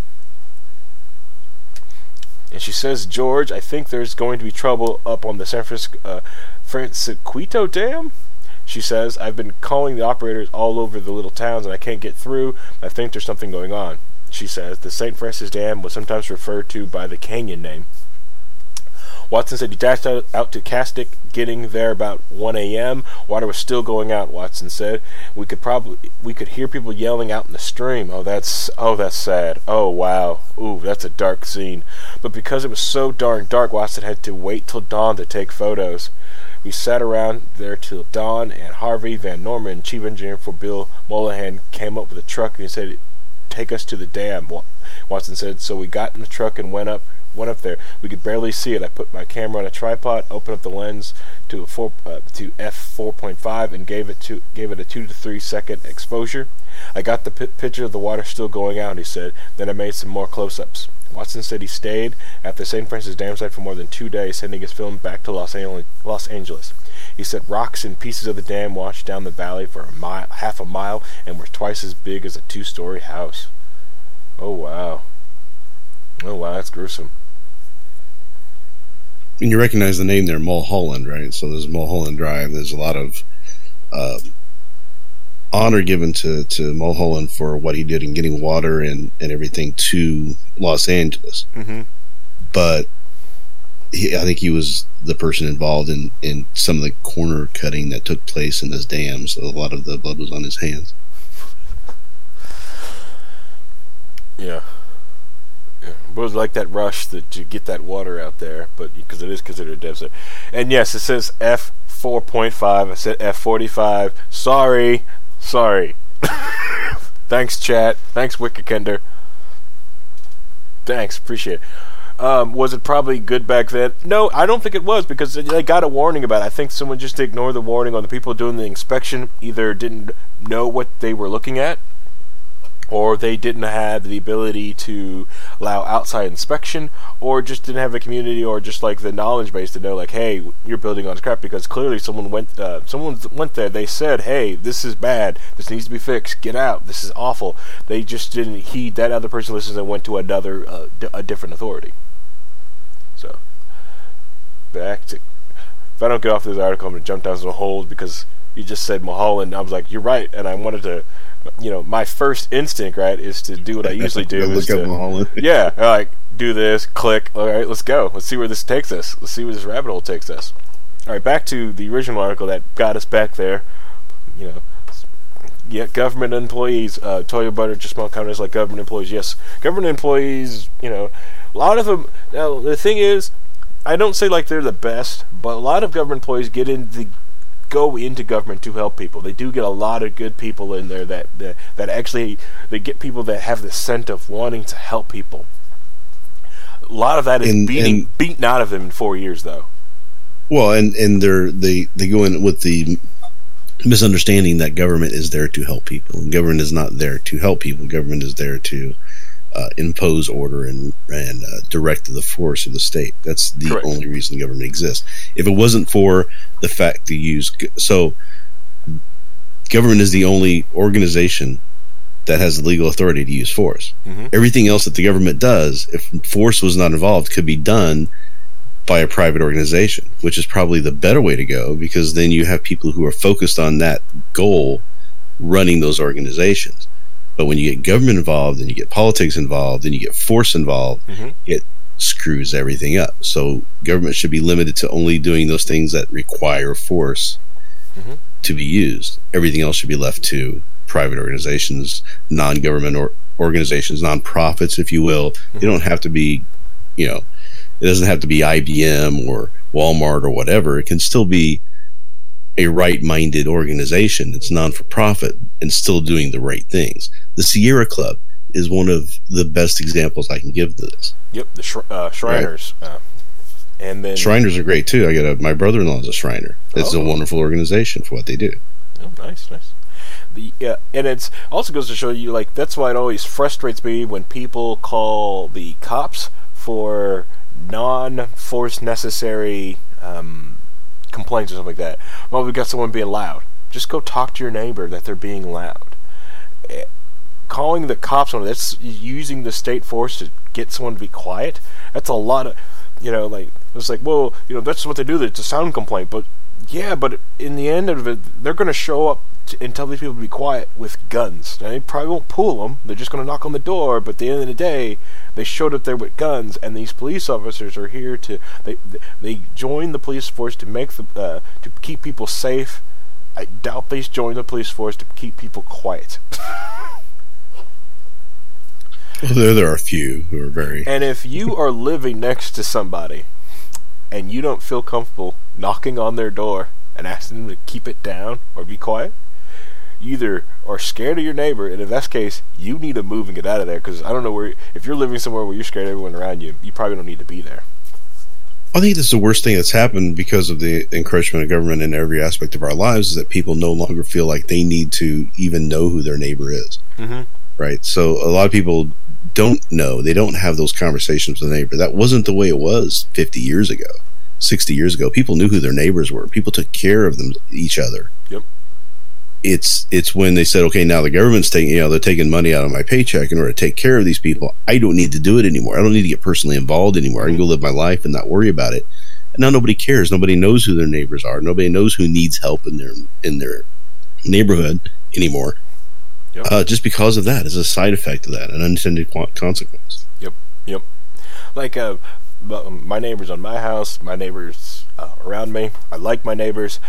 And she says, George, I think there's going to be trouble up on the San Francisco Dam. She says, I've been calling the operators all over the little towns and I can't get through. I think there's something going on. She says, the St. Francis Dam was sometimes referred to by the Canyon name. Watson said he dashed out to Castaic, getting there about 1 a.m. Water was still going out, Watson said. We could hear people yelling out in the stream. Oh, that's sad. Oh, wow. Ooh, that's a dark scene. But because it was so darn dark, Watson had to wait till dawn to take photos. We sat around there till dawn, and Harvey Van Norman, chief engineer for Bill Mollahan, came up with a truck and he said, "Take us to the dam," Watson said. So we got in the truck and went up there. We could barely see it. I put my camera on a tripod, opened up the lens to f4.5, and gave it a 2 to 3 second exposure. I got the picture of the water still going out, he said. Then I made some more close-ups. Watson said he stayed at the St. Francis Dam site for more than 2 days, sending his film back to Los Angeles. He said rocks and pieces of the dam washed down the valley for half a mile and were twice as big as a 2-story house. Oh, wow. Oh, wow, that's gruesome. And you recognize the name there, Mulholland, right? So there's Mulholland Drive. There's a lot of honor given to Mulholland for what he did in getting water and everything to Los Angeles. Mm-hmm. But I think he was the person involved in some of the corner cutting that took place in this dam, so a lot of the blood was on his hands. Yeah. It was like that rush that you get that water out there, but because it is considered a desert. And yes, it says F4.5. I said F45. Sorry. Thanks, chat. Thanks, Wikikender. Thanks, appreciate it. Was it probably good back then? No, I don't think it was, because they got a warning about it. I think someone just ignored the warning, on the people doing the inspection either didn't know what they were looking at, or they didn't have the ability to allow outside inspection, or just didn't have a community or just like the knowledge base to know, like, hey, you're building on scrap, because clearly someone went there, they said, hey, this is bad, this needs to be fixed, get out, this is awful. They just didn't heed that other person listens and went to another a different authority. So back to, if I don't get off this article, I'm going to jump down some holes, because you just said Mulholland. I was like, you're right, and I wanted to, my first instinct, right, is to do what I usually do. Look up Mulholland. Yeah, like, do this, click, all right, let's go. Let's see where this takes us. Let's see where this rabbit hole takes us. All right, back to the original article that got us back there. Yeah, government employees, Toyo Butter just small counters like government employees. Yes, government employees, a lot of them. Now, the thing is, I don't say like they're the best, but a lot of government employees go into government to help people. They do get a lot of good people in there that actually, they get people that have the scent of wanting to help people. A lot of that is beaten out of them in 4 years, though. Well, and they go in with the misunderstanding that government is there to help people, and government is not there to help people. Government is there to impose order and direct the force of the state. That's the Correct. Only reason government exists. If it wasn't for the fact to use, so government is the only organization that has the legal authority to use force. Mm-hmm. Everything else that the government does, if force was not involved, could be done by a private organization, which is probably the better way to go, because then you have people who are focused on that goal running those organizations. But when you get government involved and you get politics involved and you get force involved, Mm-hmm. it screws everything up. So government should be limited to only doing those things that require force Mm-hmm. to be used. Everything else should be left to private organizations, non-government organizations, non-profits, if you will. Mm-hmm. They don't have to be, it doesn't have to be IBM or Walmart or whatever. It can still be a right-minded organization. It's non-for-profit and still doing the right things. The Sierra Club is one of the best examples I can give to this. Yep, the Shriners. Right. And then Shriners are great too. My brother-in-law is a Shriner. It's a wonderful organization for what they do. Oh, nice. And it's also goes to show you, like, that's why it always frustrates me when people call the cops for non-force necessary complaints or something like that. Well, we got someone being loud. Just go talk to your neighbor that they're being loud. Calling the cops on it, that's using the state force to get someone to be quiet. That's a lot of, like, it's like, well, that's what they do. It's a sound complaint, but yeah, but in the end of it, they're going to show up and tell these people to be quiet with guns. Now, they probably won't pull them. They're just going to knock on the door. But at the end of the day, They showed up there with guns, and these police officers are here to they join the police force to make to keep people safe. I doubt they join the police force to keep people quiet. Well, there are a few who are very. And if you are living next to somebody, and you don't feel comfortable knocking on their door and asking them to keep it down or be quiet, you either are scared of your neighbor, and in that case, you need to move and get out of there, because I don't know where, if you're living somewhere where you're scared of everyone around you, you probably don't need to be there. I think that's the worst thing that's happened because of the encroachment of government in every aspect of our lives, is that people no longer feel like they need to even know who their neighbor is. Mm-hmm. Right? So a lot of people don't know. They don't have those conversations with the neighbor. That wasn't the way it was 50 years ago, 60 years ago. People knew who their neighbors were. People took care of them, each other. Yep. It's when they said, okay, now the government's taking, they're taking money out of my paycheck in order to take care of these people. I don't need to do it anymore. I don't need to get personally involved anymore. I can go live my life and not worry about it. And now nobody cares. Nobody knows who their neighbors are. Nobody knows who needs help in their neighborhood anymore. Yep. Just because of that, as a side effect of that, an unintended consequence. Yep. Like my neighbors on my house, my neighbors around me. I like my neighbors.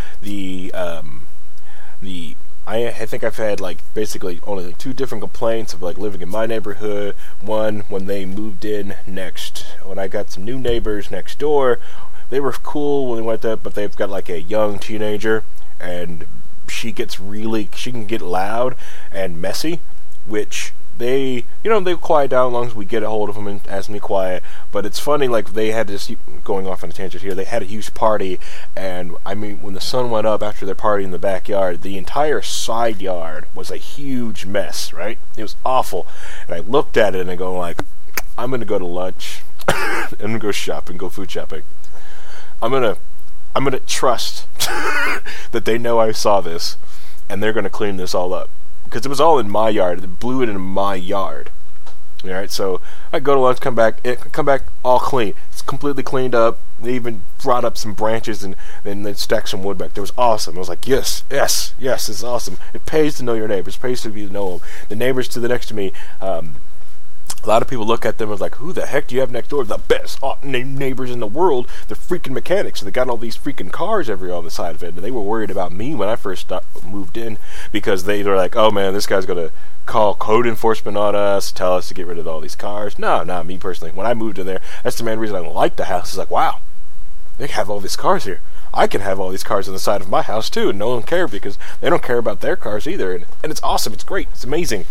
I think I've had like basically only like 2 different complaints of like living in my neighborhood. One, when they moved in next, when I got some new neighbors next door, they were cool when they went up, but they've got like a young teenager, and she can get loud and messy, which they quiet down as long as we get a hold of them and ask them to be quiet. But it's funny, like they had this, going off on a tangent here, they had a huge party, and I mean, when the sun went up after their party in the backyard, the entire side yard was a huge mess, right? It was awful. And I looked at it and I go like, I'm going to go to lunch and go shopping, go food shopping. I'm going to trust that they know I saw this, and they're going to clean this all up. Because it was all in my yard. They blew it in my yard. Alright, so I go to lunch, come back all clean. It's completely cleaned up. They even brought up some branches and then stacked some wood back. It was awesome. I was like, yes, it's awesome. It pays to know your neighbors. It pays to know them. The neighbors to the next to me, a lot of people look at them as like, who the heck do you have next door? The best neighbors in the world. They're freaking mechanics. So they got all these freaking cars on the side of it. And they were worried about me when I first moved in, because they were like, oh man, this guy's going to call code enforcement on us, tell us to get rid of all these cars. No, not me personally. When I moved in there, that's the main reason I liked the house. It's like, wow, they have all these cars here. I can have all these cars on the side of my house too, and no one cares, because they don't care about their cars either. And it's awesome. It's great. It's amazing.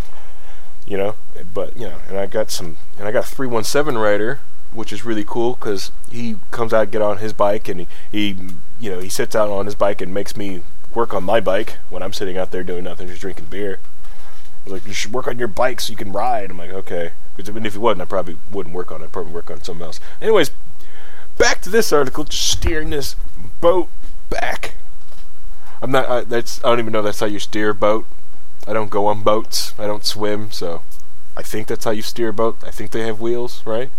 But and I got a 317 rider, which is really cool, because he comes out, get on his bike, and he sits out on his bike and makes me work on my bike when I'm sitting out there doing nothing, just drinking beer. He's like, you should work on your bike so you can ride. I'm like, okay, because if he wasn't, I probably wouldn't work on it. I'd probably work on something else. Anyways, back to this article, just steering this boat back. I don't even know if that's how you steer a boat. I don't go on boats. I don't swim, so I think that's how you steer a boat. I think they have wheels, right?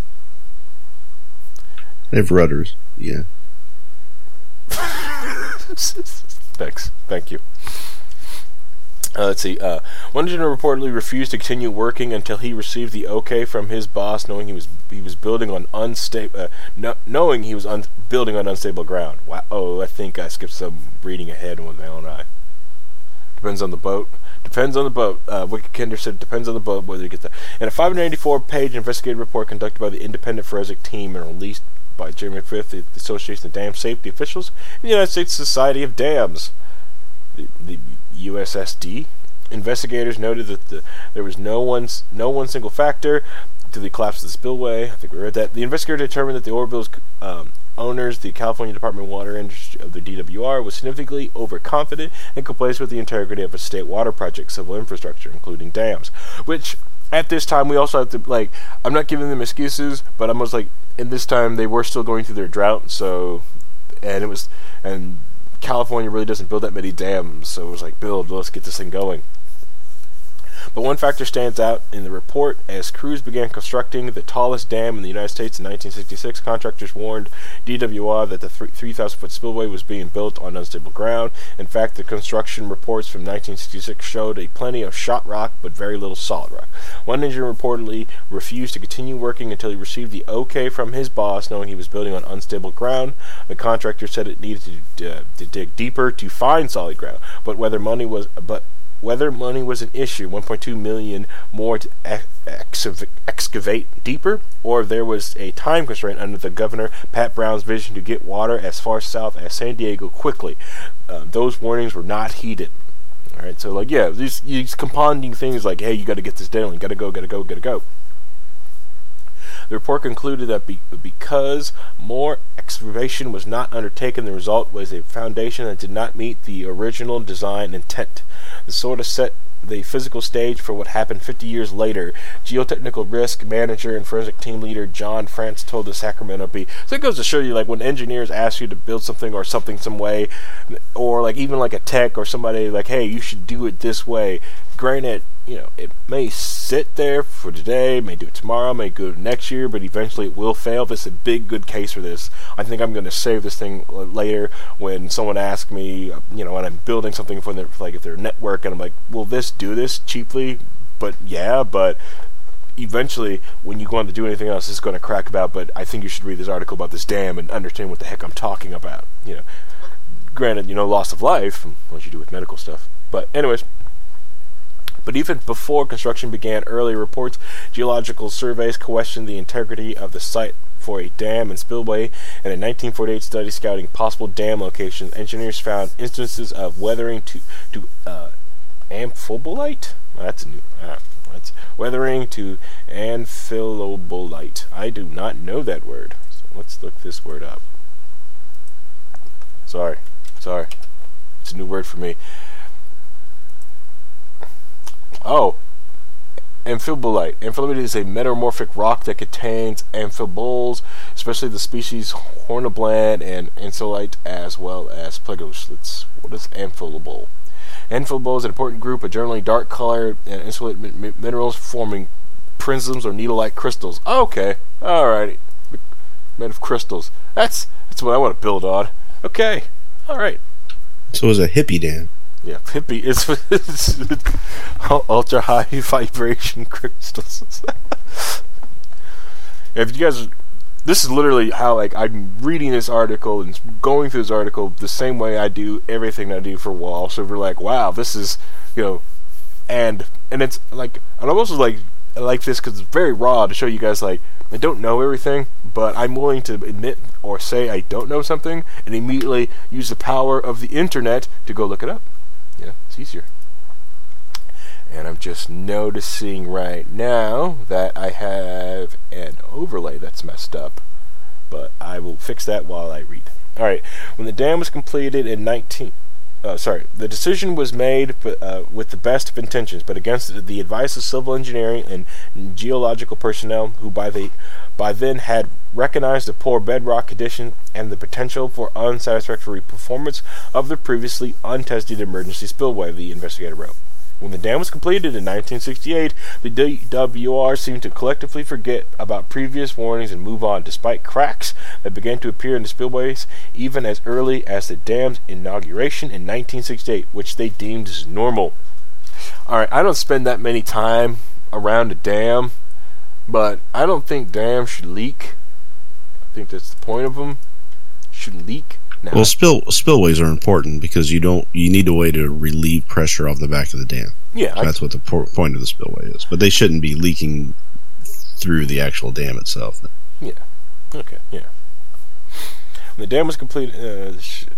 They have rudders, yeah. Thanks. Thank you. Let's see. One engineer reportedly refused to continue working until he received the okay from his boss, knowing he was building on building on unstable ground. Wow. Oh, I think I skipped some reading ahead with my own eye. Depends on the boat. Wickikinder said it depends on the boat whether you get that. In a 584-page investigative report conducted by the independent forensic team and released by January 5th, the Association of Dam Safety Officials in the United States Society of Dams, the USSD, investigators noted that there was no one single factor to the collapse of the spillway. I think we read that. The investigator determined that the Oroville's owners, the California Department of Water Industry of the DWR, was significantly overconfident and complacent with the integrity of a state water project civil infrastructure, including dams. Which, at this time, we also have to, I'm not giving them excuses, but I'm almost in this time, they were still going through their drought, and California really doesn't build that many dams, so it was like, let's get this thing going. But one factor stands out in the report. As crews began constructing the tallest dam in the United States in 1966, contractors warned DWR that the 3,000-foot spillway was being built on unstable ground. In fact, the construction reports from 1966 showed plenty of shot rock but very little solid rock. One engineer reportedly refused to continue working until he received the okay from his boss, knowing he was building on unstable ground. The contractor said it needed to dig deeper to find solid ground, but whether money was an issue, $1.2 million more to excavate deeper, or if there was a time constraint under the Governor Pat Brown's vision to get water as far south as San Diego quickly. Those warnings were not heeded. All right, so these compounding things like, hey, you got to get this done, gotta go. The report concluded that because more excavation was not undertaken, the result was a foundation that did not meet the original design intent. The sort of set the physical stage for what happened 50 years later. Geotechnical risk manager and forensic team leader John France told the Sacramento Bee. So it goes to show you, when engineers ask you to build something or something some way, or even a tech or somebody hey, you should do it this way. Granted, it may sit there for today, may do it tomorrow, may go next year, but eventually it will fail. This is a big, good case for this. I think I'm going to save this thing later when someone asks me, when I'm building something for their, if their network, and I'm like, will this do this cheaply? But eventually, when you go on to do anything else, it's going to crack about. But I think you should read this article about this dam and understand what the heck I'm talking about. Granted, loss of life, what you do with medical stuff. But anyways. But even before construction began, early reports, geological surveys questioned the integrity of the site for a dam and spillway, and a 1948 study scouting possible dam locations, engineers found instances of weathering to amphibolite. That's a new. That's weathering to amphibolite. I do not know that word, so let's look this word up. Sorry, it's a new word for me. Oh, amphibolite. Amphibolite is a metamorphic rock that contains amphiboles, especially the species hornblende and ansolite, as well as plegos. What is amphibole? Amphibole is an important group of generally dark-colored and insulated minerals forming prisms or needle-like crystals. Okay, alrighty. Made of crystals. That's what I want to build on. Okay, alright. So it's a hippie dam. Yeah, hippie is ultra high vibration crystals. If you guys, this is literally how I'm reading this article and going through this article the same way I do everything I do for Wall. So we're like, wow, this is and it's and I'm also I like this because it's very raw to show you guys I don't know everything, but I'm willing to admit or say I don't know something and immediately use the power of the internet to go look it up. It's easier. And I'm just noticing right now that I have an overlay that's messed up, but I will fix that while I read. Alright, when the dam was completed in the decision was made with the best of intentions, but against the advice of civil engineering and geological personnel who by then had recognized the poor bedrock condition and the potential for unsatisfactory performance of the previously untested emergency spillway, the investigator wrote. When the dam was completed in 1968, the DWR seemed to collectively forget about previous warnings and move on, despite cracks that began to appear in the spillways even as early as the dam's inauguration in 1968, which they deemed as normal. Alright, I don't spend that many time around a dam, but I don't think dams should leak. I think that's the point of them. Shouldn't leak. Now, well, spillways are important because you need a way to relieve pressure off the back of the dam. Yeah, so that's what the point of the spillway is. But they shouldn't be leaking through the actual dam itself. Yeah. Okay. Yeah. When the dam was completed, in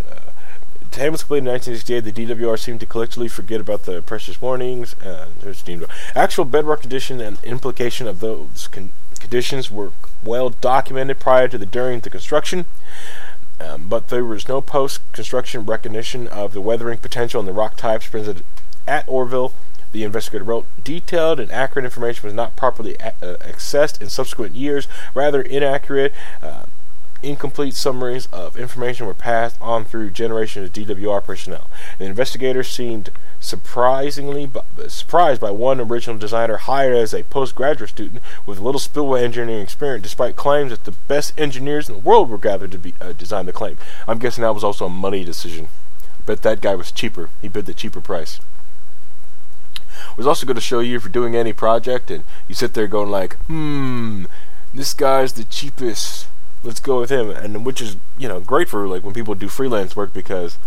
1968, the DWR seemed to collectively forget about the precious warnings. Actual bedrock condition and implication of those conditions were well documented prior to during the construction. But there was no post-construction recognition of the weathering potential in the rock types presented at Orville. The investigator wrote, detailed and accurate information was not properly accessed in subsequent years. Rather, inaccurate incomplete summaries of information were passed on through generations of DWR personnel. The investigators seemed surprised by one original designer hired as a postgraduate student with little spillway engineering experience, despite claims that the best engineers in the world were gathered to design the claim. I'm guessing that was also a money decision. I bet that guy was cheaper. He bid the cheaper price. Was also going to show you if you're doing any project and you sit there going like, this guy's the cheapest, let's go with him. And which is, great for like when people do freelance work, because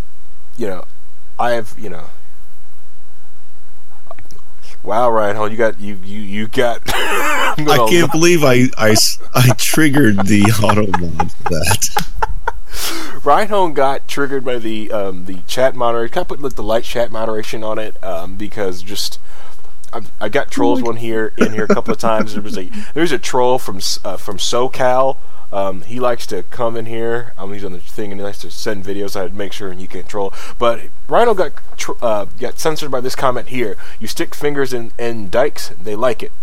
I have, wow, Ryan, you got I can't believe I triggered the auto mod for that. Reinhold got triggered by the chat moderation. Can I put like the light chat moderation on it? Because just I got trolls in here a couple of times. There's a troll from SoCal. He likes to come in here. He's on the thing and he likes to send videos. I'd make sure you can't troll. But Reinhold got censored by this comment here. You stick fingers in dikes, they like it.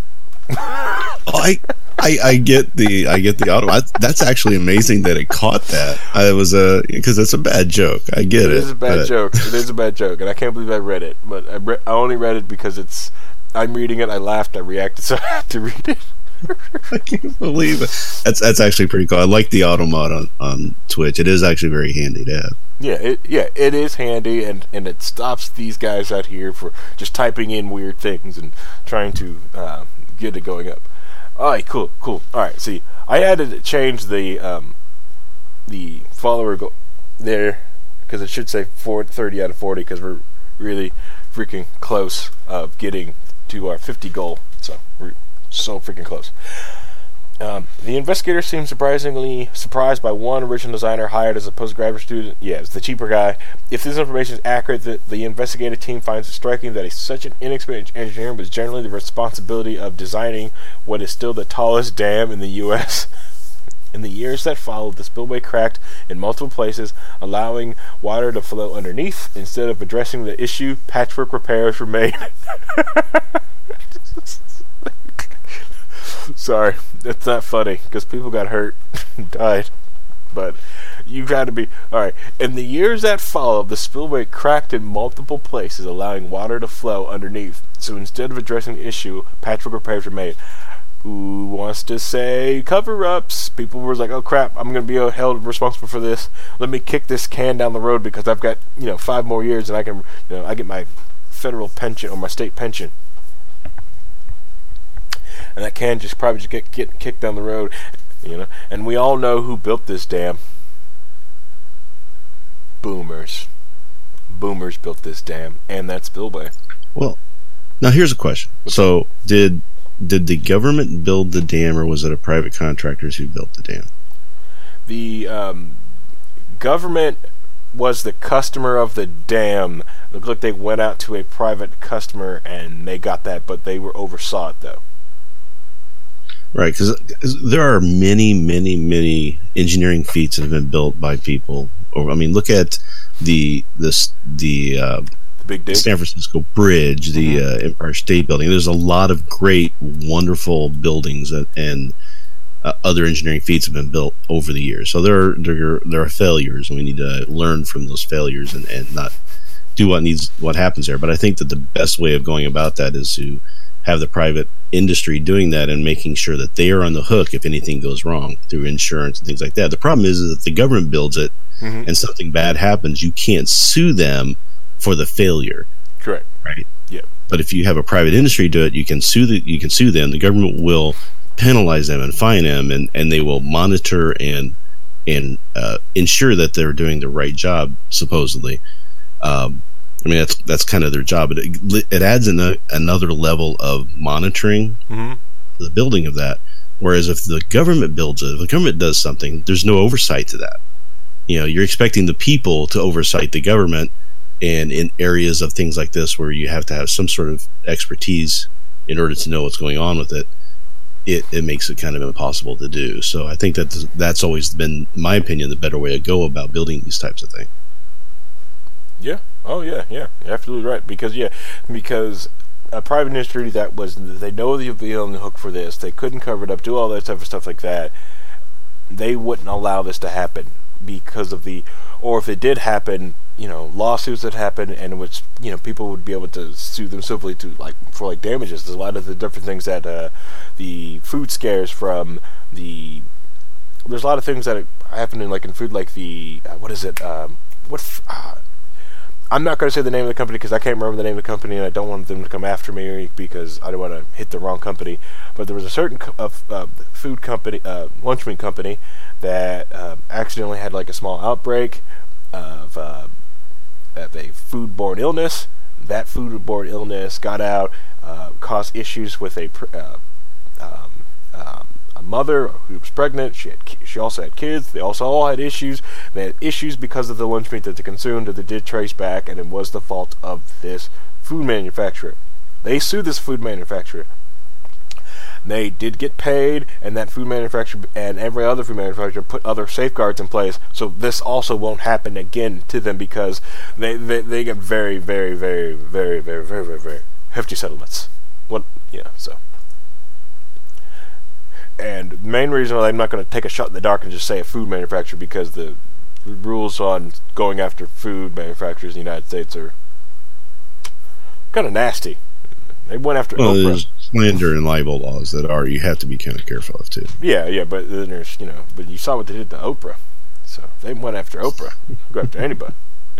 I get the auto. That's actually amazing that it caught that. Because it's a bad joke. I get it. It is a bad joke. It is a bad joke, and I can't believe I read it. But I only read it because I'm reading it. I laughed. I reacted, so I have to read it. I can't believe it. That's actually pretty cool. I like the auto mod on Twitch. It is actually very handy to have. It is handy, and it stops these guys out here for just typing in weird things and trying to get it going up. Alright, cool. Alright, see, I had to change the follower there, because it should say 30 out of 40, because we're really freaking close of getting to our 50 goal. So we're so freaking close. The investigator seemed surprisingly surprised by one original designer hired as a postgraduate student. Yeah, it's the cheaper guy. If this information is accurate, the investigative team finds it striking that such an inexperienced engineer was generally the responsibility of designing what is still the tallest dam in the U.S. In the years that followed, the spillway cracked in multiple places, allowing water to flow underneath. Instead of addressing the issue, patchwork repairs were made. Sorry, it's not funny because people got hurt and died. But you got to be alright. In the years that followed, the spillway cracked in multiple places, allowing water to flow underneath. So instead of addressing the issue, patchwork repairs were made. Who wants to say cover-ups? People were like, "Oh crap, I'm going to be held responsible for this. Let me kick this can down the road because I've got 5 more years and I can I get my federal pension or my state pension." And that can probably get kicked down the road, And we all know who built this dam. Boomers. Boomers built this dam and that spillway. Well, now here's a question. So, did the government build the dam, or was it a private contractors who built the dam? The government was the customer of the dam. It looked like they went out to a private customer and they got that, but they oversaw it though. Right, because there are many, many, many engineering feats that have been built by people. Look at the Big Dig? San Francisco Bridge, the Empire State Building. There's a lot of great, wonderful buildings and other engineering feats have been built over the years. So there are failures, and we need to learn from those failures and not do what happens there. But I think that the best way of going about that is to have the private industry doing that and making sure that they are on the hook if anything goes wrong through insurance and things like that. The problem is that if the government builds it and something bad happens, you can't sue them for the failure. Correct. Right. Yeah. But if you have a private industry do it, you can sue them. The government will penalize them and fine them, and they will monitor and ensure that they're doing the right job, supposedly. That's kind of their job, but it adds another level of monitoring the building of that. Whereas if the government builds it, if the government does something, there's no oversight to that. You're expecting the people to oversight the government, and in areas of things like this where you have to have some sort of expertise in order to know what's going on with it, it makes it kind of impossible to do. So I think that's always been, in my opinion, the better way to go about building these types of things. Yeah. Oh yeah. You're absolutely right. Because a private industry they know they'll be on the hook for this. They couldn't cover it up, do all that type of stuff like that. they wouldn't allow this to happen because of or if it did happen, lawsuits that happen, and which people would be able to sue them civilly for damages. There's a lot of the different things that the food scares from there's a lot of things that happen in food, like the what is it? I'm not going to say the name of the company because I can't remember the name of the company, and I don't want them to come after me because I don't want to hit the wrong company. But there was a certain food company, lunch meat company, that accidentally had a small outbreak of a foodborne illness. That foodborne illness got out, caused issues with a mother who was pregnant. She also had kids. They also all had issues. They had issues because of the lunch meat that they consumed that they did trace back, and it was the fault of this food manufacturer. They sued this food manufacturer. They did get paid, and that food manufacturer and every other food manufacturer put other safeguards in place, so this also won't happen again to them because they get very, very, very, very, very, very, very, very hefty settlements. So. And the main reason why I'm not going to take a shot in the dark and just say a food manufacturer, because the rules on going after food manufacturers in the United States are kind of nasty. They went after Oprah. There's slander and libel laws that you have to be kind of careful of too. Yeah, but then there's but you saw what they did to Oprah, so they went after Oprah. Go after anybody,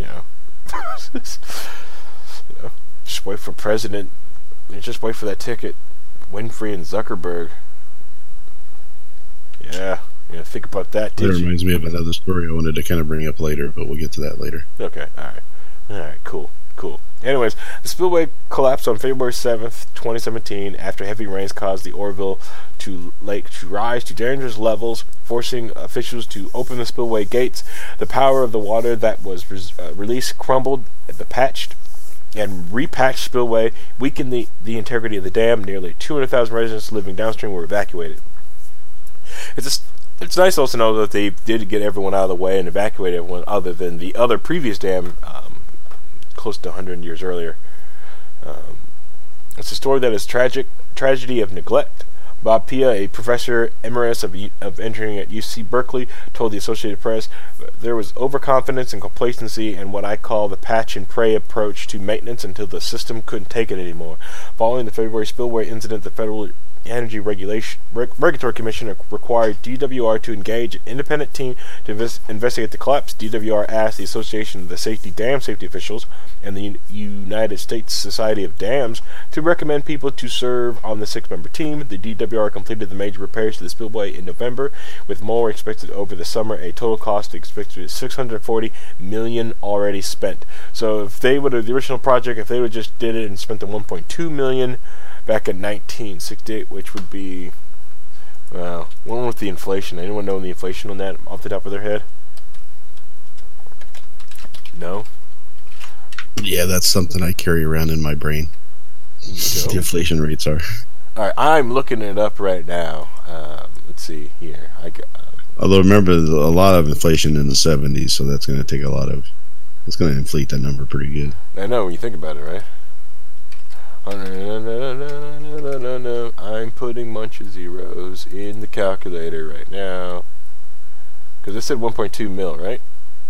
Just wait for president. Just wait for that ticket. Winfrey and Zuckerberg. Yeah, think about that. That reminds me of another story I wanted to kind of bring up later, but we'll get to that later. Okay, all right, cool. Anyways, the spillway collapsed on February 7th, 2017, after heavy rains caused the Oroville Lake to rise to dangerous levels, forcing officials to open the spillway gates. The power of the water that was released crumbled the patched and repatched spillway, weakened the integrity of the dam. Nearly 200,000 residents living downstream were evacuated. It's nice also to know that they did get everyone out of the way and evacuate everyone other than the other previous dam close to 100 years earlier. It's a story that is tragedy of neglect. Bob Pia, a professor emeritus of engineering at UC Berkeley, told the Associated Press, "There was overconfidence and complacency in what I call the patch and pray approach to maintenance until the system couldn't take it anymore. Following the February spillway incident, the Federal Energy Regulatory Commission required DWR to engage an independent team to investigate the collapse. DWR asked the Association of the Dam Safety Officials and the United States Society of Dams to recommend people to serve on the 6-member team. The DWR completed the major repairs to the spillway in November, with more expected over the summer. A total cost expected of $640 million already spent. So if they would have, the original project, if they would have just did it and spent the $1.2 million back in 1968, which would be, one with the inflation. Anyone know the inflation on that off the top of their head? No? Yeah, that's something I carry around in my brain. The inflation rates are. Alright, I'm looking it up right now. Let's see here. Although remember, a lot of inflation in the 70s, so that's going to take it's going to inflate that number pretty good. I know when you think about it, right? I'm putting bunch of zeros in the calculator right now. Because it said 1.2 mil, right?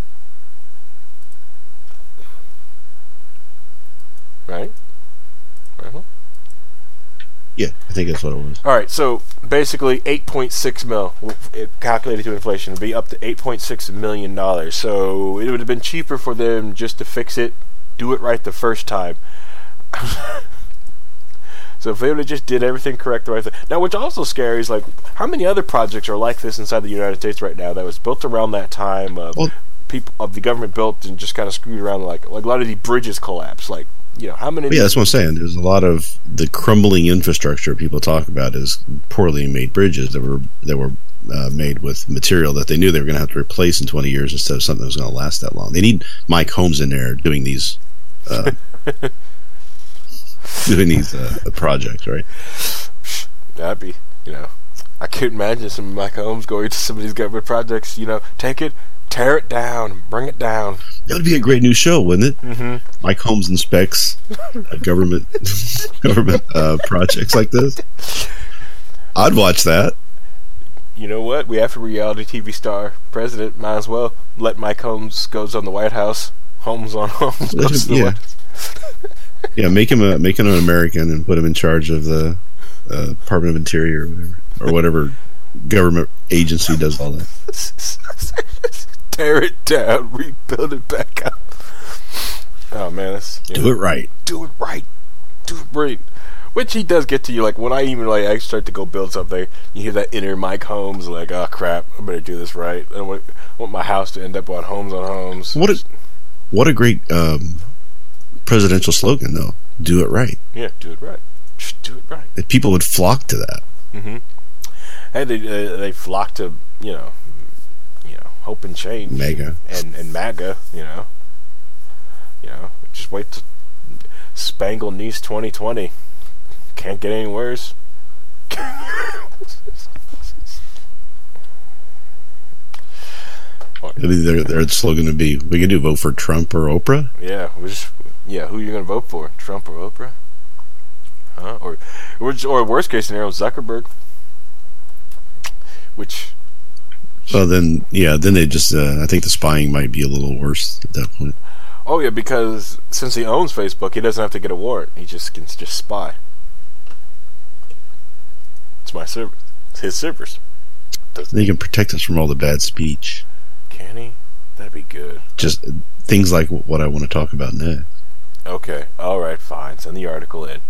Right? Yeah, I think that's what it was. Alright, so basically 8.6 mil, it calculated to inflation, would be up to $8.6 million. So it would have been cheaper for them just to fix it, do it right the first time. So if they would have just did everything correct the right thing. Now, what's also scary is, like, how many other projects are like this inside the United States right now that was built around that time of people of the government built and just kind of screwed around, like a lot of the bridges collapse. Like, you know, how many? Yeah, that's what I'm saying. There's a lot of the crumbling infrastructure people talk about is poorly made bridges that were made with material that they knew they were going to have to replace in 20 years instead of something that was going to last that long. They need Mike Holmes in there doing these. Doing these projects, right? That'd be, I couldn't imagine some of Mike Holmes going to some of these government projects, take it, tear it down, bring it down. That would be a great new show, wouldn't it? Mm-hmm. Mike Holmes inspects government projects like this. I'd watch that. you know what? We have a reality TV star president. Might as well let Mike Holmes goes on the White House. Holmes on Holmes goes to the White House. Yeah, make him an American and put him in charge of the Department of Interior or whatever government agency does all that. Tear it down, rebuild it back up. Oh man, do it right. Do it right. Do it right. Which he does get to you. Like when I even I start to go build something, you hear that inner Mike Holmes, like, oh crap, I better do this right. I want my house to end up on Holmes. What a great presidential slogan, though. Do it right. Yeah, do it right. Just do it right. And people would flock to that. Mm-hmm. Hey, they flock to hope and change. MAGA and MAGA. Just wait to Spangle Nice 2020. Can't get any worse. Maybe their slogan would be, we can do vote for Trump or Oprah? Yeah, who are you going to vote for? Trump or Oprah? Huh? Or worst case scenario, Zuckerberg. Well, then they just, I think the spying might be a little worse at that point. Oh, yeah, because since he owns Facebook, he doesn't have to get a warrant. He just can just spy. It's my server. It's his servers. He can protect us from all the bad speech. Can he? That'd be good. Just things like what I want to talk about next. Okay. All right, fine. Send the article in.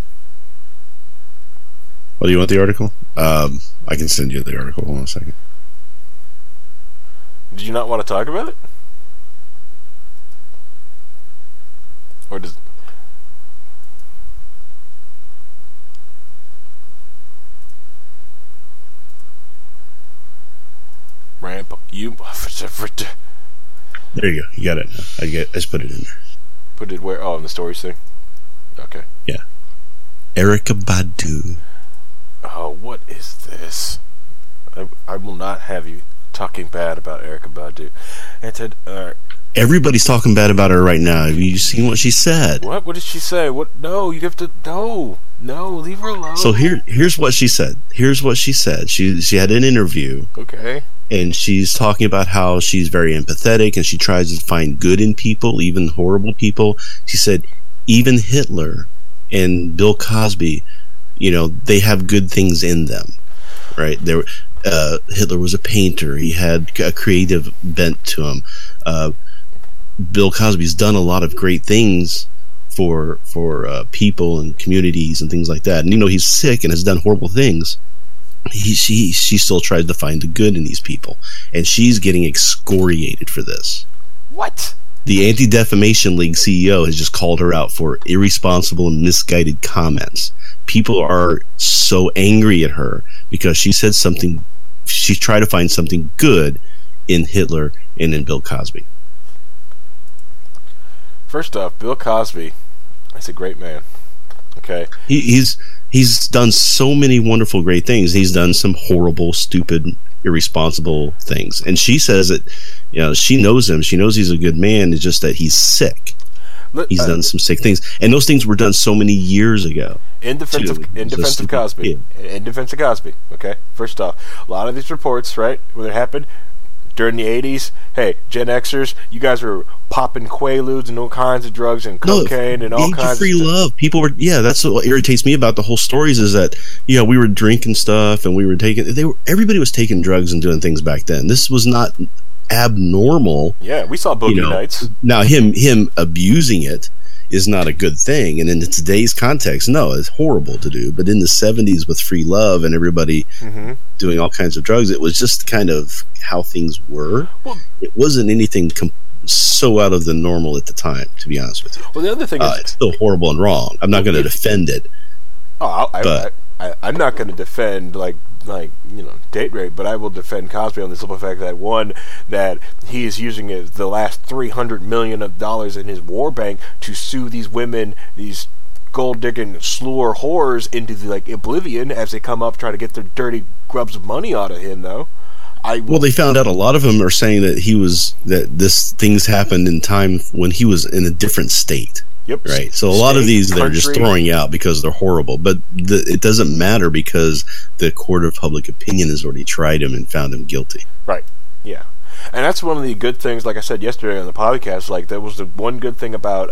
Oh, do you want the article? I can send you the article. Hold on a second. Did you not want to talk about it? Or does... Ramp, you... There you go. You got it now. I just put it in there. Put it where? Oh, in the stories thing? Okay. Yeah. Erykah Badu. Oh, what is this? I will not have you talking bad about Erykah Badu. And said, everybody's talking bad about her right now. Have you seen what she said? What? What did she say? What? No, you have to... No, leave her alone. So here's what she said. She had an interview. Okay. And she's talking about how she's very empathetic and she tries to find good in people, even horrible people. She said, even Hitler and Bill Cosby, they have good things in them, right? Hitler was a painter. He had a creative bent to him. Bill Cosby's done a lot of great things for people and communities and things like that. And he's sick and has done horrible things. She still tries to find the good in these people, and she's getting excoriated for this. What? The Anti-Defamation League CEO has just called her out for irresponsible and misguided comments. People are so angry at her because she said something. She tried to find something good in Hitler and in Bill Cosby. First off, Bill Cosby is a great man. Okay, he's done so many wonderful, great things. He's done some horrible, stupid, irresponsible things. And she says that, she knows him. She knows he's a good man. It's just that he's sick. He's done some sick things, and those things were done so many years ago. In defense of Cosby. In defense of Cosby. Okay. First off, a lot of these reports, right, when it happened during the 80s, hey, Gen Xers, you guys were popping Quaaludes and all kinds of drugs and cocaine and all kinds of free love. People were, that's what irritates me about the whole stories is that, we were drinking stuff and we were everybody was taking drugs and doing things back then. This was not abnormal. Yeah, we saw boogie nights. Now him abusing it is not a good thing, and in today's context, no, it's horrible to do. But in the 70s with free love and everybody doing all kinds of drugs, it was just kind of how things were. Well, it wasn't anything so out of the normal at the time, to be honest with you. Well, the other thing is, it's still horrible and wrong. I'm not going to defend it. I'm not going to defend date rape, but I will defend Cosby on the simple fact that he is using the last $300 million in his war bank to sue these women, these gold digging slur whores, into oblivion as they come up trying to get their dirty grubs of money out of him. Though, well, they found out a lot of them are saying that things happened in time when he was in a different state. Yep. Right. So a lot of these they're just throwing out because they're horrible, but it doesn't matter because the court of public opinion has already tried him and found him guilty. Right. Yeah. And that's one of the good things, like I said yesterday on the podcast, like that was the one good thing about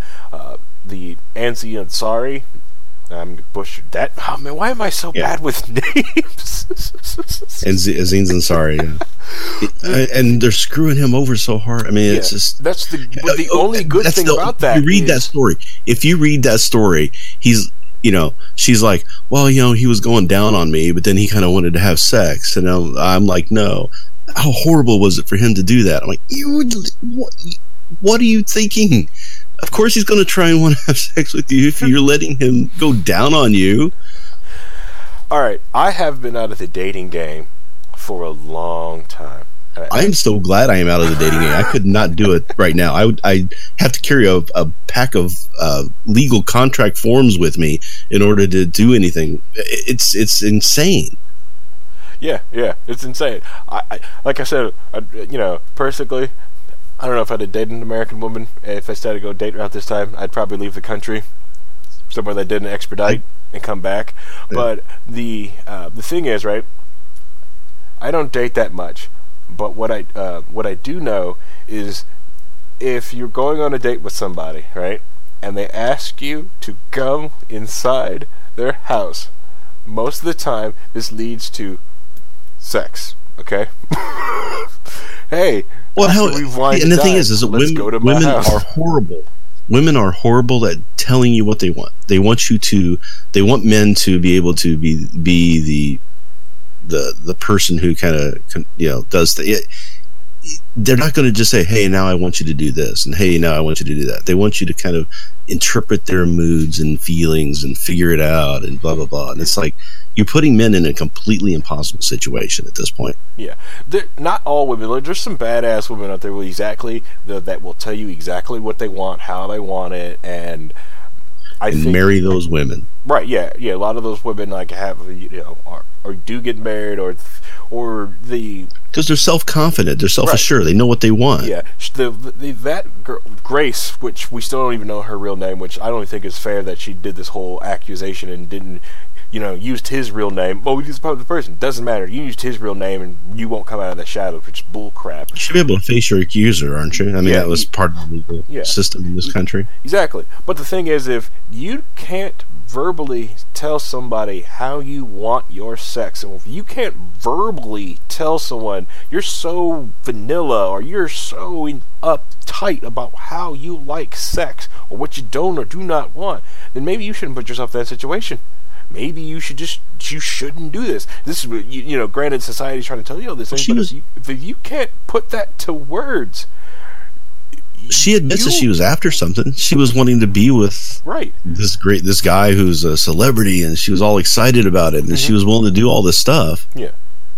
the Aziz Ansari. I'm butchered that. Oh man, why am I so bad with names? Aziz Ansari, yeah. And they're screwing him over so hard. I mean, it's just that's the only good thing about that. You read that story. If you read that story, he's, you know, she's like, well, you know, he was going down on me, but then he kind of wanted to have sex, and I'm like, no. How horrible was it for him to do that? I'm like, what are you thinking? Of course he's going to try and want to have sex with you if you're letting him go down on you. All right, I have been out of the dating game for a long time. I'm so glad I am out of the dating game. I could not do it right now. I have to carry a pack of legal contract forms with me in order to do anything. It's insane. Yeah, it's insane. I like I said, you know, personally, I don't know if I'd have dated an American woman. If I started to go date route this time, I'd probably leave the country, somewhere that didn't expedite and come back. Yeah. But the thing is, right, I don't date that much. But what I do know is if you're going on a date with somebody, right, and they ask you to come inside their house, most of the time this leads to sex. Okay. Hey. Well, and the thing is that women are horrible. Women are horrible at telling you what they want. They want men to be able to be the person who kind of, you know, does they're not going to just say, hey, now I want you to do this, and hey, now I want you to do that. They want you to kind of interpret their moods and feelings and figure it out and blah, blah, blah. And it's like you're putting men in a completely impossible situation at this point. Yeah. Not all women. There's some badass women out there that will tell you exactly what they want, how they want it, and I think marry those women. Right, yeah. A lot of those women like have, you know, or do get married or because they're self-confident, they're self-assured, right. They know what they want. Yeah, that girl, Grace, which we still don't even know her real name, which I don't think is fair that she did this whole accusation and didn't, you know, used his real name. Well, we just the person. Doesn't matter. You used his real name and you won't come out of the shadows, which is bull crap. You should be able to face your accuser, aren't you? I mean, that was part of the legal system in this country. Exactly. But the thing is, if you can't verbally tell somebody how you want your sex, and if you can't verbally tell someone you're so vanilla or you're so uptight about how you like sex or what you don't or do not want, then maybe you shouldn't put yourself in that situation. Maybe you shouldn't do this. This is, you know, granted, society's trying to tell you all this thing, but if you can't put that to words. She admits that she was after something. She was wanting to be with this guy who's a celebrity, and she was all excited about it, and she was willing to do all this stuff. Yeah.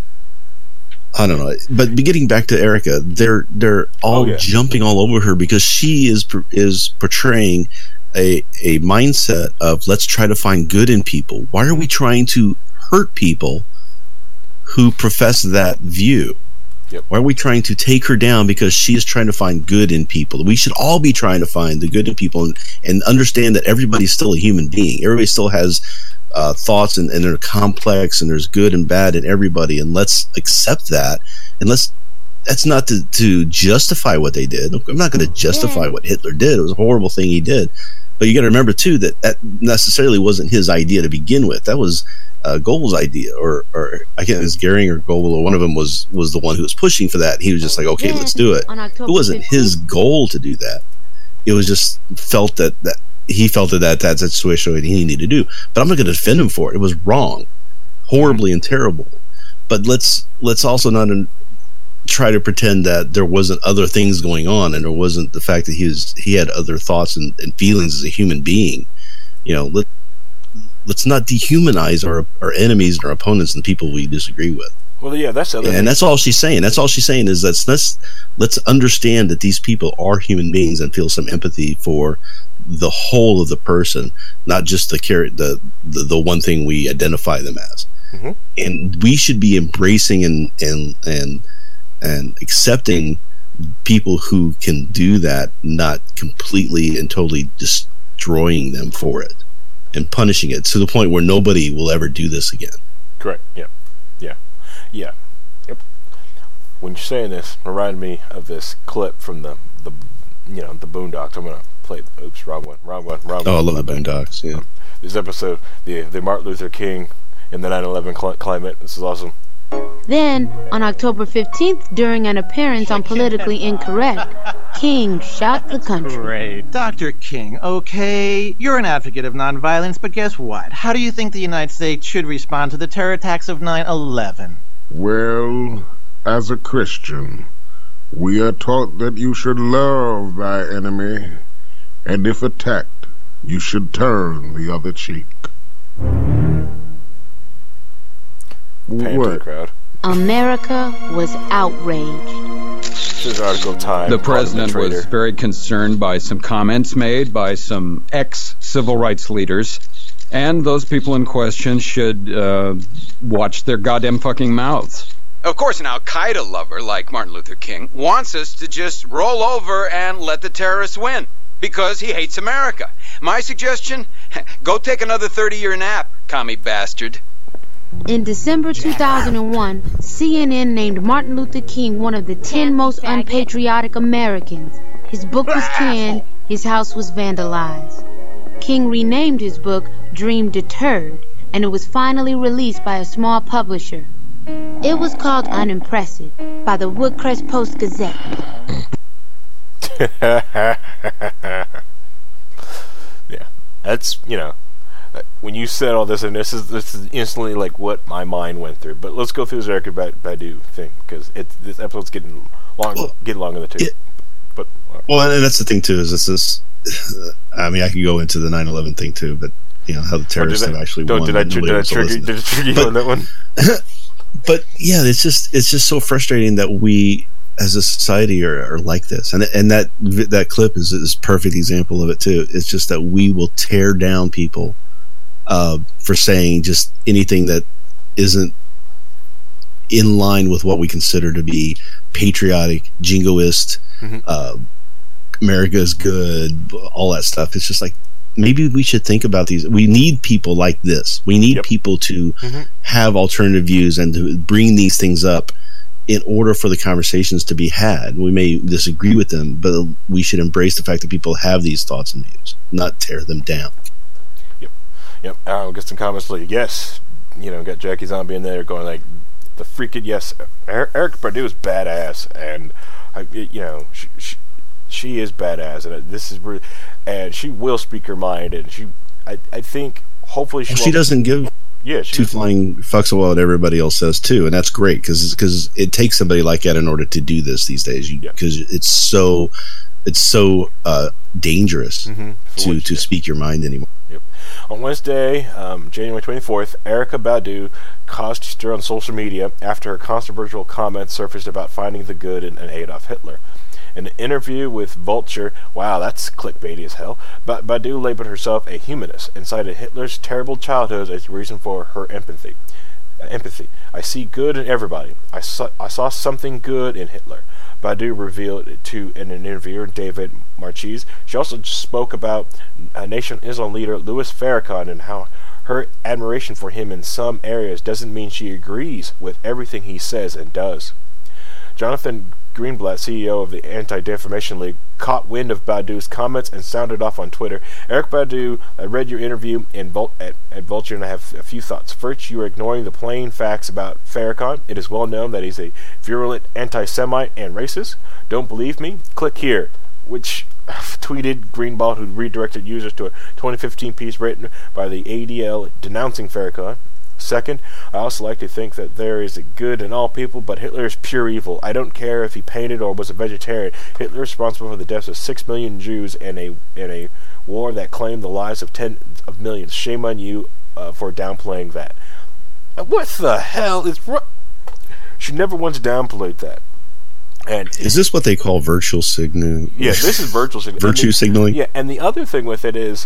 I don't know, but getting back to Erica, they're all jumping all over her because she is portraying a mindset of let's try to find good in people. Why are we trying to hurt people who profess that view? Yep. Why are we trying to take her down because she is trying to find good in people? We should all be trying to find the good in people and understand that everybody's still a human being. Everybody still has thoughts and they're complex, and there's good and bad in everybody, and let's accept that. And that's not to justify what they did. I'm not going to justify what Hitler did. It was a horrible thing he did. But you got to remember, too, that necessarily wasn't his idea to begin with. That was Goebbels' idea, or I can't, it was Goering or Goebbels, or one of them was the one who was pushing for that. He was just like, okay, let's do it. It wasn't his goal to do that. It was just felt that he felt that that's a situation that he needed to do. But I'm not going to defend him for it. It was wrong, horribly and terrible. But let's also not try to pretend that there wasn't other things going on, and there wasn't the fact that he had other thoughts and feelings as a human being. You know, let's not dehumanize our enemies and our opponents and the people we disagree with. Well, yeah, that's the other thing. And that's all she's saying. That's all she's saying is let's understand that these people are human beings and feel some empathy for the whole of the person, not just the one thing we identify them as. And we should be embracing and accepting people who can do that not completely and totally destroying them for it and punishing it to the point where nobody will ever do this again. Correct. Yeah. Yep. When you're saying this, it reminded me of this clip from the Boondocks. I'm gonna play. Oops, wrong one. Oh, I love the Boondocks. Yeah. This episode, the Martin Luther King in the 9/11 climate. This is awesome. Then, on October 15th, during an appearance on Politically Incorrect, King shot the country. Great. Dr. King, okay, you're an advocate of nonviolence, but guess what? How do you think the United States should respond to the terror attacks of 9/11? Well, as a Christian, we are taught that you should love thy enemy, and if attacked, you should turn the other cheek. What? Crowd. America was outraged. This is article time. The president was very concerned by some comments made by some ex-civil rights leaders, and those people in question should watch their goddamn fucking mouths. Of course, an Al-Qaeda lover like Martin Luther King wants us to just roll over and let the terrorists win because he hates America. My suggestion, go take another 30-year nap, commie bastard. In December 2001, CNN named Martin Luther King one of the 10 most unpatriotic Americans. His book was canned, his house was vandalized. King renamed his book Dream Deterred, and it was finally released by a small publisher. It was called Unimpressive by the Woodcrest Post-Gazette. Yeah, that's, when you said all this, and this is instantly like what my mind went through. But let's go through this Erykah Badu thing, because this episode's getting long in the tooth. And that's the thing too, is this I mean, I could go into the 9/11 thing too, but how the terrorists have actually won. Did I trigger you on that one? But yeah, it's just so frustrating that we as a society are like this, and that clip is a perfect example of it too. It's just that we will tear down people for saying just anything that isn't in line with what we consider to be patriotic, jingoist, America is good, all that stuff. It's just like, maybe we should think about these. We need people like this. We need people to have alternative views and to bring these things up in order for the conversations to be had. We may disagree with them, but we should embrace the fact that people have these thoughts and views, not tear them down. Yep. I'll get some comments like, yes, got Jackie Zombie in there going like, the freaking yes, Erykah Badu is badass, and she is badass, and this is really, and she will speak her mind, and I think hopefully she doesn't give two flying fucks about what everybody else says too, and that's great because it takes somebody like that in order to do this these days, because it's so dangerous to speak your mind anymore. Yep. On Wednesday, January 24th, Erykah Badu caused stir on social media after her controversial comments surfaced about finding the good in Adolf Hitler. In an interview with Vulture, wow, that's clickbaity as hell, but Badu labeled herself a humanist and cited Hitler's terrible childhood as the reason for her empathy. I see good in everybody. I saw something good in Hitler. Badu revealed it to an interviewer, David Marchese. She also spoke about Nation Islam leader Louis Farrakhan and how her admiration for him in some areas doesn't mean she agrees with everything he says and does. Jonathan Greenblatt, CEO of the Anti-Defamation League, caught wind of Badu's comments and sounded off on Twitter. Erykah Badu, I read your interview at Vulture, and I have a few thoughts. First, you are ignoring the plain facts about Farrakhan. It is well known that he's a virulent anti-Semite and racist. Don't believe me? Click here, which tweeted Greenblatt, who redirected users to a 2015 piece written by the ADL denouncing Farrakhan. Second, I also like to think that there is a good in all people, but Hitler is pure evil. I don't care if he painted or was a vegetarian. Hitler is responsible for the deaths of 6 million Jews in a war that claimed the lives of tens of millions. Shame on you for downplaying that. What the hell is... She never once downplayed that. And is this what they call virtual signaling? Yeah, this is virtual signaling. Virtue signaling? Yeah, and the other thing with it is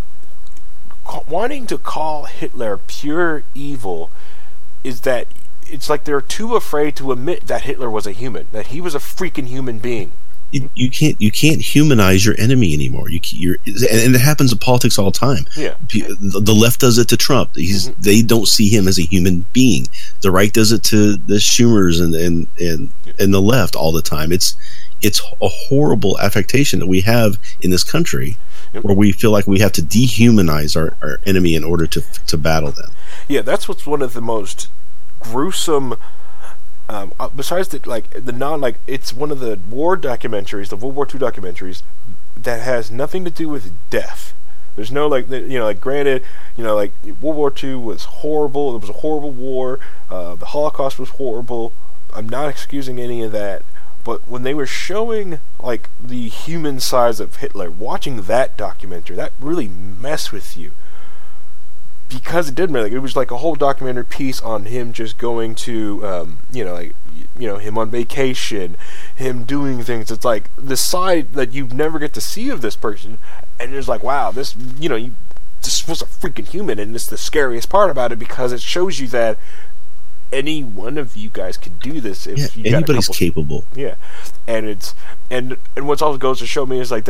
wanting to call Hitler pure evil is that it's like they're too afraid to admit that Hitler was a human, that he was a freaking human being. You can't humanize your enemy anymore. And it happens in politics all the time. Yeah, the left does it to Trump. They don't see him as a human being. The right does it to the Schumers and the left all the time. It's a horrible affectation that we have in this country, where we feel like we have to dehumanize our enemy in order to battle them. Yeah, that's what's one of the most gruesome. Besides it's one of the war documentaries, the World War II documentaries, that has nothing to do with death. There's no granted, World War II was horrible. It was a horrible war. The Holocaust was horrible. I'm not excusing any of that. But when they were showing like the human size of Hitler, watching that documentary, that really messed with you. Because it did really, it was like a whole documentary piece on him just going to, him on vacation, him doing things. It's like the side that you never get to see of this person, and it's like, wow, this was a freaking human, and it's the scariest part about it because it shows you that any one of you guys could do this. If you anybody's capable. Yeah, and what's also goes to show me is like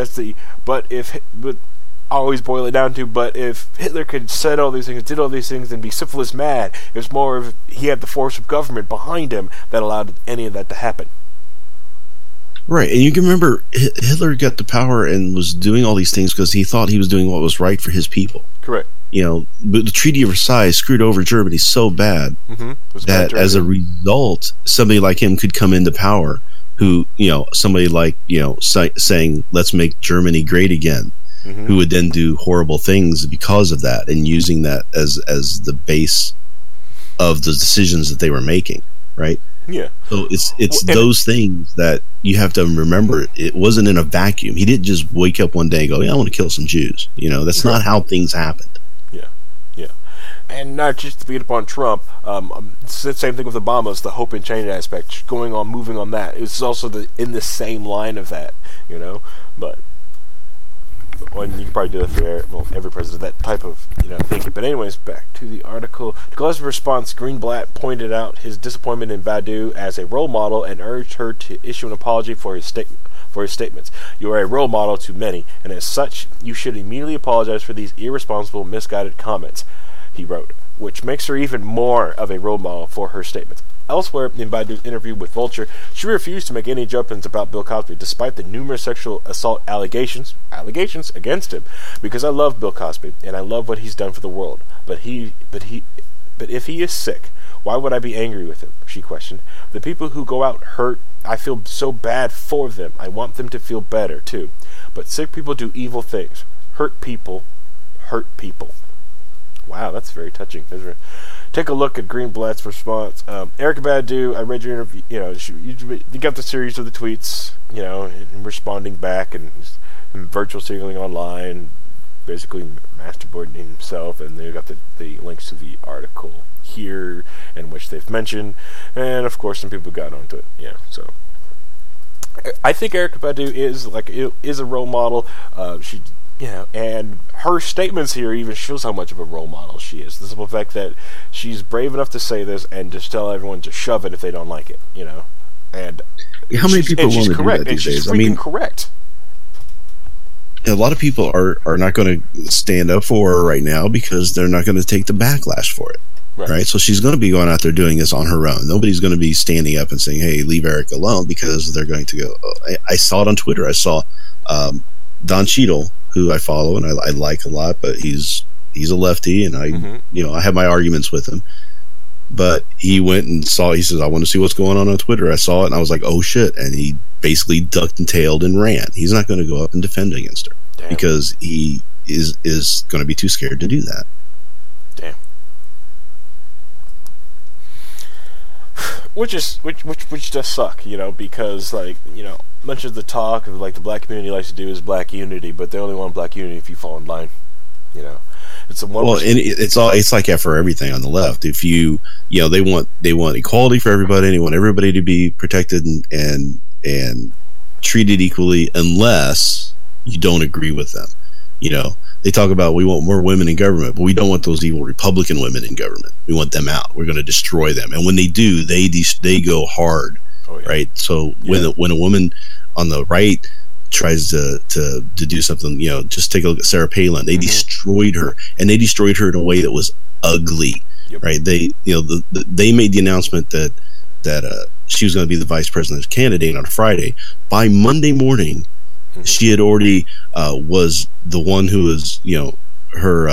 I always boil it down to, but if Hitler could said all these things, did all these things, and be syphilis mad, it was more of he had the force of government behind him that allowed any of that to happen. Right, and you can remember Hitler got the power and was doing all these things because he thought he was doing what was right for his people. Correct. But the Treaty of Versailles screwed over Germany so bad that as a result, somebody like him could come into power who, somebody like, saying, let's make Germany great again. Who would then do horrible things because of that, and using that as the base of the decisions that they were making, right? Yeah. So it's those things that you have to remember. It wasn't in a vacuum. He didn't just wake up one day and go, "Yeah, I want to kill some Jews." That's not how things happened. Yeah. And not just to beat up on Trump. It's the same thing with Obama's the hope and change aspect, moving on that. It's also in the same line of that, but. And you can probably do that for every president, that type of thinking. But anyways, back to the article. To Gillespie's response, Greenblatt pointed out his disappointment in Badu as a role model and urged her to issue an apology for his statements. You are a role model to many, and as such, you should immediately apologize for these irresponsible, misguided comments, he wrote, which makes her even more of a role model for her statements. Elsewhere, in Badu's interview with Vulture, she refused to make any judgments about Bill Cosby, despite the numerous sexual assault allegations against him. Because I love Bill Cosby, and I love what he's done for the world. But if he is sick, why would I be angry with him? She questioned. The people who go out hurt, I feel so bad for them. I want them to feel better too. But sick people do evil things. Hurt people. Wow, that's very touching. Take a look at Greenblatt's response. Erykah Badu, I read your interview. You got the series of the tweets, and responding back and virtual signaling online, basically masturbating himself, and they got the links to the article here in which they've mentioned, and of course some people got onto it. Yeah, so I think Erykah Badu is a role model. She. And her statements here even shows how much of a role model she is. The simple fact that she's brave enough to say this and just tell everyone to shove it if they don't like it, And how many people want to do that these days? I mean, correct. A lot of people are not going to stand up for her right now because they're not going to take the backlash for it. Right? So she's going to be going out there doing this on her own. Nobody's going to be standing up and saying, "Hey, leave Eric alone," because they're going to go. I saw it on Twitter. I saw Don Cheadle, who I follow and I like a lot, but he's a lefty, and I have my arguments with him. But he went and he says, "I want to see what's going on Twitter." I saw it and I was like, "Oh shit!" And he basically ducked and tailed and ran. He's not going to go up and defend against her because he is going to be too scared to do that. Damn. Which does suck, because much of the talk of the black community likes to do is black unity, but they only want black unity if you fall in line. It's a it's like that for everything on the left. If they want equality for everybody, and they want everybody to be protected and treated equally, unless you don't agree with them. they talk about we want more women in government, but we don't want those evil Republican women in government. We want them out. We're going to destroy them. And when they do, they go hard, right? So when a woman on the right tries to do something, just take a look at Sarah Palin. They destroyed her, and they destroyed her in a way that was ugly, right? They they made the announcement that she was going to be the vice president's candidate on a Friday. By Monday morning, she had already was the one who was, her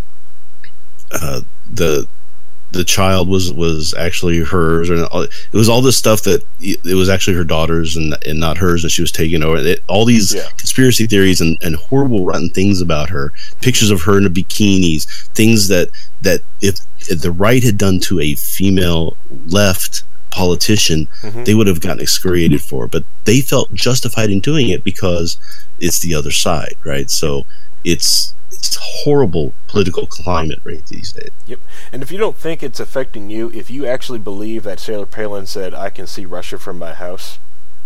the child was actually hers, and it was all this stuff that it was actually her daughter's and not hers, and she was taking over. All these conspiracy theories and horrible, rotten things about her, pictures of her in the bikinis, things that if the right had done to a female left politician, they would have gotten excoriated for, but they felt justified in doing it because it's the other side, right? So it's horrible political climate right these days. Yep. And if you don't think it's affecting you, if you actually believe that Sarah Palin said, "I can see Russia from my house,"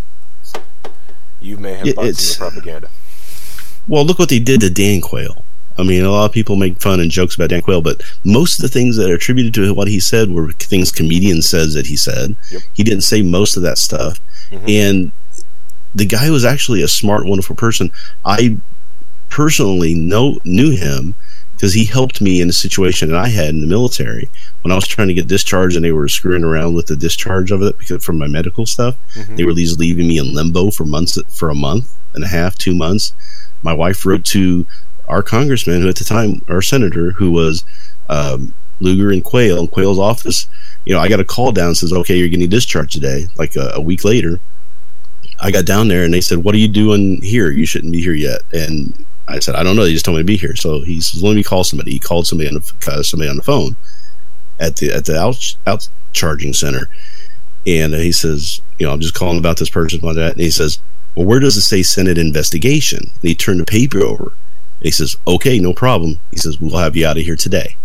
you may have bought some propaganda. Well, look what they did to Dan Quayle. I mean, a lot of people make fun and jokes about Dan Quayle, but most of the things that are attributed to what he said were things comedians says that he said. He didn't say most of that stuff. And the guy was actually a smart, wonderful person. I personally knew him because he helped me in a situation that I had in the military when I was trying to get discharged, and they were screwing around with the discharge of it because from my medical stuff. They were leaving me in limbo for a month and a half, 2 months. My wife wrote to our congressman, who at the time, our senator, who was Lugar and Quayle, in Quayle's office. I got a call down and says, "Okay, you're getting discharged today." Like a week later, I got down there and they said, "What are you doing here? You shouldn't be here yet." And I said, "I don't know. They just told me to be here." So he says, "Let me call somebody." He called somebody on the phone at the out charging center, and he says, "I'm just calling about this person like that." And he says, "Well, where does it say Senate investigation?" And he turned the paper over. He says, "Okay, no problem." He says, "We'll have you out of here today."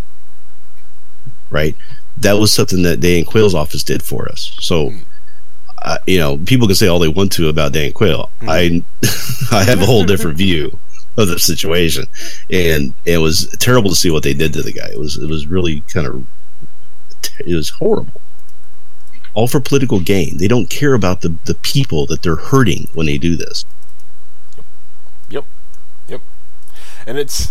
Right? That was something that Dan Quayle's office did for us. So, people can say all they want to about Dan Quayle. I have a whole different view of the situation, and it was terrible to see what they did to the guy. It was really it was horrible. All for political gain. They don't care about the people that they're hurting when they do this. Yep. And it's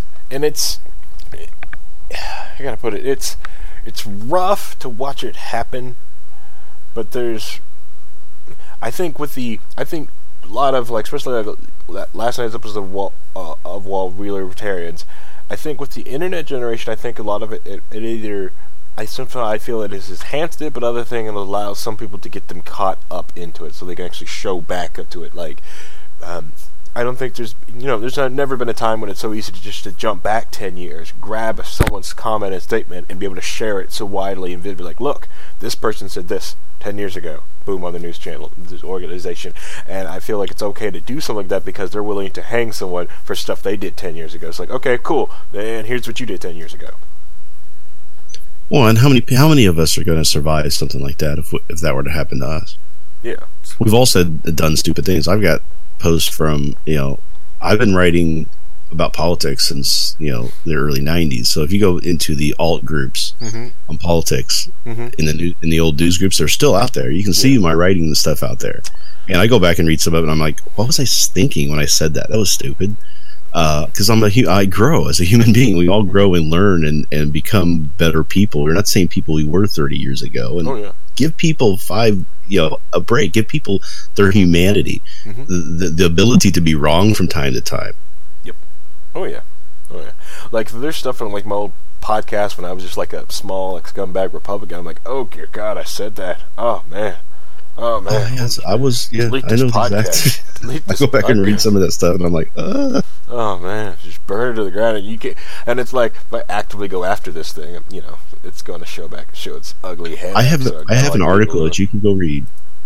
I gotta put it, it's rough to watch it happen, but I think a lot of, like, especially like last night's episode of While We Libertarians, I think with the internet generation, I think a lot of it either, I feel it has enhanced it, but other thing, it allows some people to get them caught up into it so they can actually show back up to it. Like, I don't think there's never been a time when it's so easy to jump back 10 years, grab someone's comment and statement, and be able to share it so widely and be like, "Look, this person said this 10 years ago." Boom, on the news channel, this organization. And I feel like it's okay to do something like that because they're willing to hang someone for stuff they did 10 years ago. It's like, okay, cool, and here's what you did 10 years ago. Well, and how many of us are going to survive something like that if that were to happen to us? Yeah. We've all done stupid things. I've got posts from, I've been writing about politics since, the early 90s. So if you go into the alt groups on politics in the old news groups, they're still out there. You can see my writing and stuff out there. And I go back and read some of it, and I'm like, what was I thinking when I said that? That was stupid. Because I grow as a human being. We all grow and learn and become better people. We're not the same people we were 30 years ago. And give people a break. Give people their humanity, the ability to be wrong from time to time. Yep. Oh yeah. Like, there's stuff from, like, my old podcast when I was just like a small, like, scumbag Republican. I'm like, oh dear God, I said that. Oh man. Yes, I was. Yeah, I know exactly. I go back and read some of that stuff, and I'm like, oh man, just burn it to the ground, and it's like, if I actively go after this thing, it's going to show its ugly head. I have an article that you can go read.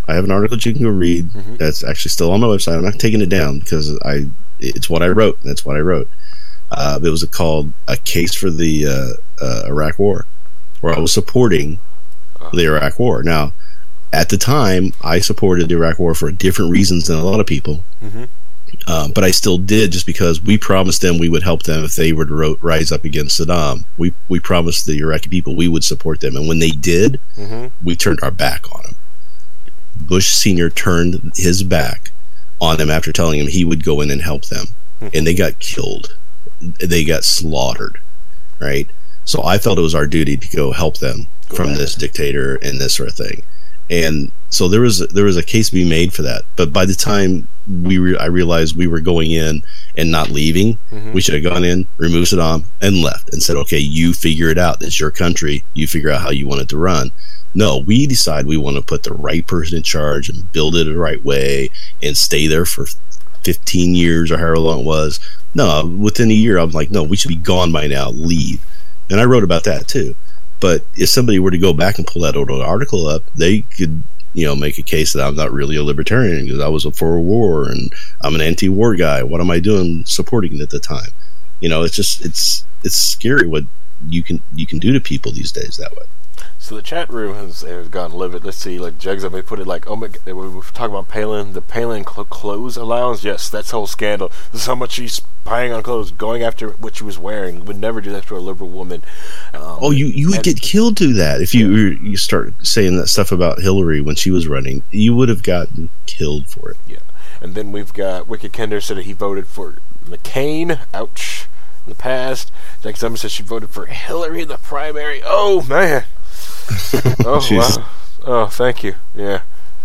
That's actually still on my website. I'm not taking it down because it's what I wrote. That's what I wrote. It was called "A Case for the Iraq War," where I was supporting the Iraq War. Now, at the time, I supported the Iraq War for different reasons than a lot of people. But I still did, just because we promised them we would help them if they were to rise up against Saddam. We promised the Iraqi people we would support them, and when they did, we turned our back on them. Bush Sr. turned his back on them after telling him he would go in and help them, and they got killed. They got slaughtered, right? So I felt it was our duty to go help them from this dictator and this sort of thing. And so there was a case to be made for that. But by the time I realized we were going in and not leaving, we should have gone in, removed Saddam, and left, and said, okay, you figure it out. It's your country. You figure out how you want it to run. No, we decide we want to put the right person in charge and build it the right way and stay there for 15 years or however long it was. No, within a year, I'm like, no, we should be gone by now. Leave. And I wrote about that too. But if somebody were to go back and pull that old article up, they could, make a case that I'm not really a libertarian because I was for war and I'm an anti-war guy. What am I doing supporting it at the time? It's scary what you can do to people these days that way. So the chat room has gone livid. Let's see, like Jugs up, they put it like, oh my God, we were talking about Palin, the Palin clothes allowance. Yes, that's the whole scandal. This is how much she's spying on clothes, going after what she was wearing. Would never do that to a liberal woman. You would get killed to that if you start saying that stuff about Hillary when she was running. You would have gotten killed for it. Yeah, and then we've got Wicked Kender said that he voted for McCain. Ouch. In the past, Jack Zummer said she voted for Hillary in the primary. Oh man. Oh wow! Oh, thank you. Yeah.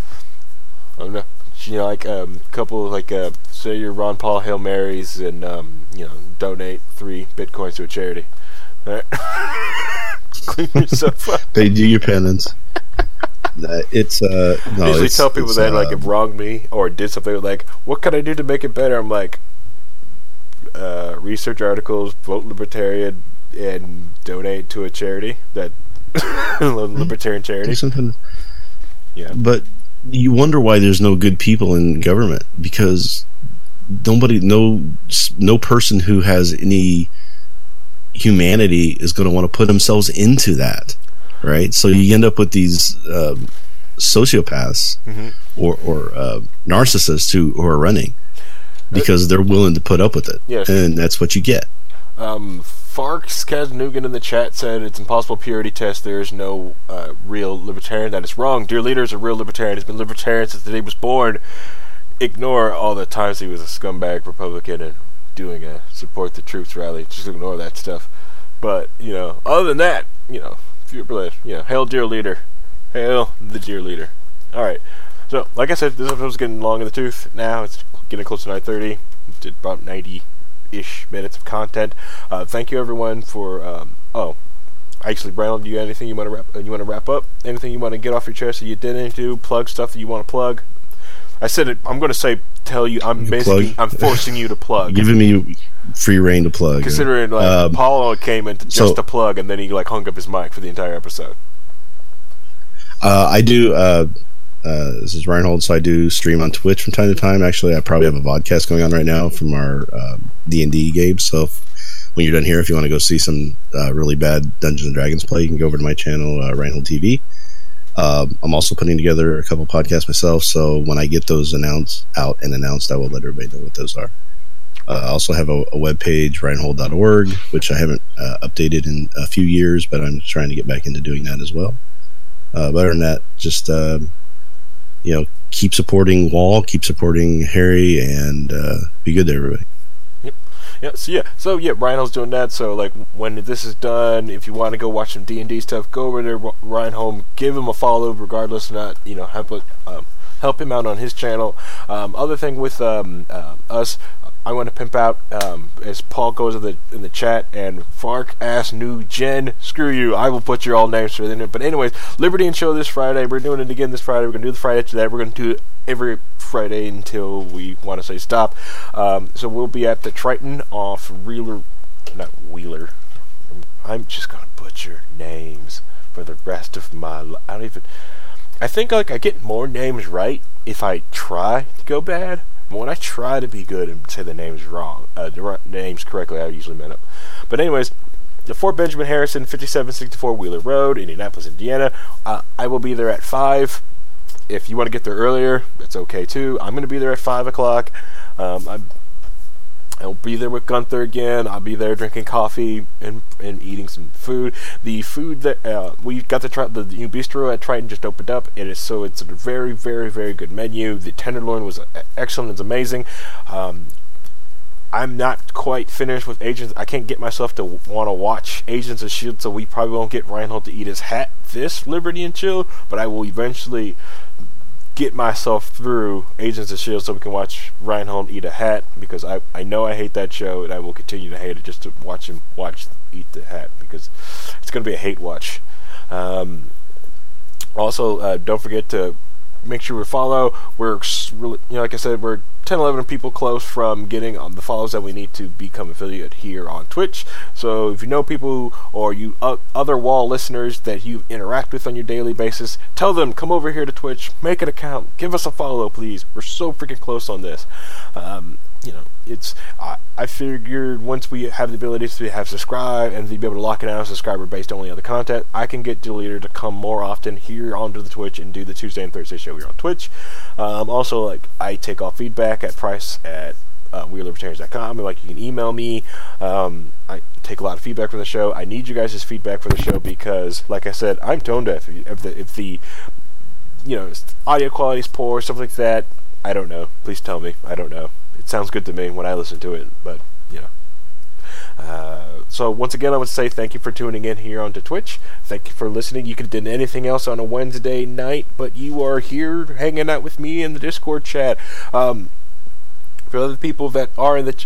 Oh no. Like a couple like say your Ron Paul Hail Marys and donate 3 Bitcoins to a charity. All right. Clean yourself up. They do your penance. It's no. I usually tell people that like have wronged me or did something like, what can I do to make it better? I'm like, research articles, vote libertarian, and donate to a charity that. Libertarian charity. Something. Yeah. But you wonder why there's no good people in government, because no person who has any humanity is going to want to put themselves into that, right? So you end up with these sociopaths or narcissists who are running because they're willing to put up with it, and that's what you get. Farks Kaznugan in the chat said it's impossible purity test. There is no real libertarian. That is wrong. Dear Leader is a real libertarian. He's been libertarian since the day he was born. Ignore all the times he was a scumbag Republican and doing a support the troops rally. Just ignore that stuff. But other than that, if you're hail Dear Leader, hail the Dear Leader. All right. So like I said, this episode's getting long in the tooth. Now it's getting close to 9:30. Did about 90-ish minutes of content. Thank you everyone for actually, Brandon, do you have anything you want to wrap up? Anything you want to get off your chest that you didn't do? Plug stuff that you want to plug? I said it. I'm going to say tell you. I'm forcing you to plug. Giving me free reign to plug. Considering Paulo came into just to plug, and then he hung up his mic for the entire episode. I do. This is Reinhold, so I do stream on Twitch from time to time. Actually, I probably have a vodcast going on right now from our D&D games. So when you're done here, if you want to go see some really bad Dungeons & Dragons play, you can go over to my channel, Reinhold TV. I'm also putting together a couple podcasts myself, so when I get those announced, I will let everybody know what those are. I also have a webpage, reinhold.org, which I haven't updated in a few years, but I'm trying to get back into doing that as well. But other than that, just keep supporting Wall, keep supporting Harry, and be good to everybody. Yep. So Reinhold's doing that. So when this is done, if you want to go watch some D&D stuff, go over there, Reinhold, give him a follow, regardless, not help him out on his channel. Other thing with us, I want to pimp out as Paul goes in the chat and Fark ass new Jen. Screw you. I will put your all names for it. But anyways, Liberty and Show this Friday. We're doing it again this Friday. We're gonna do the Friday after that. We're gonna do it every Friday until we want to say stop. So we'll be at the Triton off Wheeler. I'm just gonna butcher names for the rest of my life. I think I get more names right if I try to go bad. But when I try to be good and say the names wrong, the names correctly, I usually mess up. But anyways, the Fort Benjamin Harrison, 5764 Wheeler Road, Indianapolis, Indiana. I will be there at 5. If you want to get there earlier, that's okay too. I'm going to be there at 5 o'clock. I'll be there with Gunther again. I'll be there drinking coffee and eating some food. The food that we got to try, the new bistro at Triton just opened up. It's a very, very, very good menu. The tenderloin was excellent. It's amazing. I'm not quite finished with Agents. I can't get myself to want to watch Agents of S.H.I.E.L.D., so we probably won't get Reinhold to eat his hat this Liberty and Chill, but I will eventually get myself through Agents of S.H.I.E.L.D. so we can watch Reinhold eat a hat, because I know I hate that show, and I will continue to hate it just to watch him eat the hat, because it's going to be a hate watch. Also, don't forget to make sure we follow. We're really, like I said, we're 10-11 people close from getting the follows that we need to become affiliate here on Twitch. So if you know people or you other wall listeners that you interact with on your daily basis, tell them, come over here to Twitch, make an account, give us a follow, please. We're so freaking close on this. I figured once we have the ability to have subscribe and to be able to lock it down as a subscriber based only on the content, I can get Deleter to come more often here onto the Twitch and do the Tuesday and Thursday show here on Twitch. Also, I take all feedback at price@wearelibertarians.com. You can email me. I take a lot of feedback from the show. I need you guys' feedback for the show because, like I said, I'm tone deaf. If the audio quality is poor, stuff like that, I don't know. Please tell me. I don't know. It sounds good to me when I listen to it, but so once again, I would say thank you for tuning in here onto Twitch. Thank you for listening. You could have done anything else on a Wednesday night, but you are here hanging out with me in the Discord chat. For other people that are in the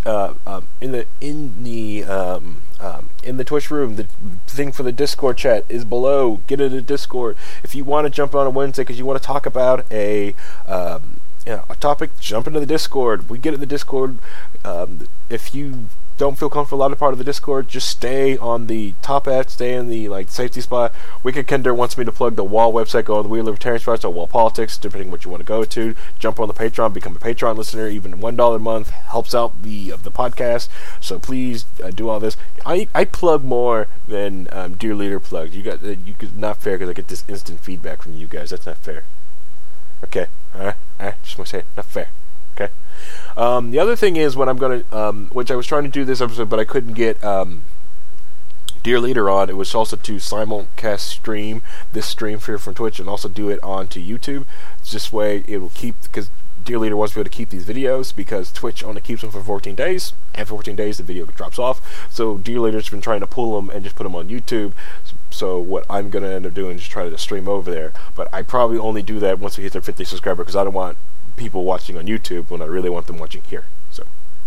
Twitch room, the thing for the Discord chat is below. Get into Discord if you want to jump on a Wednesday because you want to talk about a topic. Jump into the Discord. We get in the Discord. If you don't feel comfortable out of part of the Discord, just stay on the top edge, stay in the safety spot. Wicked Kender wants me to plug the Wall website, go on the Weird Libertarian spot, or Wall Politics, depending on what you want to go to. Jump on the Patreon, become a Patreon listener. Even $1 a month helps out the podcast. So please do all this. I plug more than Dear Leader plugged. Not fair because I get this instant feedback from you guys. That's not fair. Okay, all right. Just want to say, not fair. Okay. The other thing is what I'm going to, which I was trying to do this episode, but I couldn't get Dear Leader on. It was also to simulcast stream this stream here from Twitch and also do it onto YouTube. It's this way it will keep, because Dear Leader wants to be able to keep these videos because Twitch only keeps them for 14 days, and for 14 days the video drops off. So Dear Leader's been trying to pull them and just put them on YouTube. So what I'm going to end up doing is try to stream over there. But I probably only do that once we hit their 50 subscriber because I don't want people watching on YouTube when I really want them watching here. So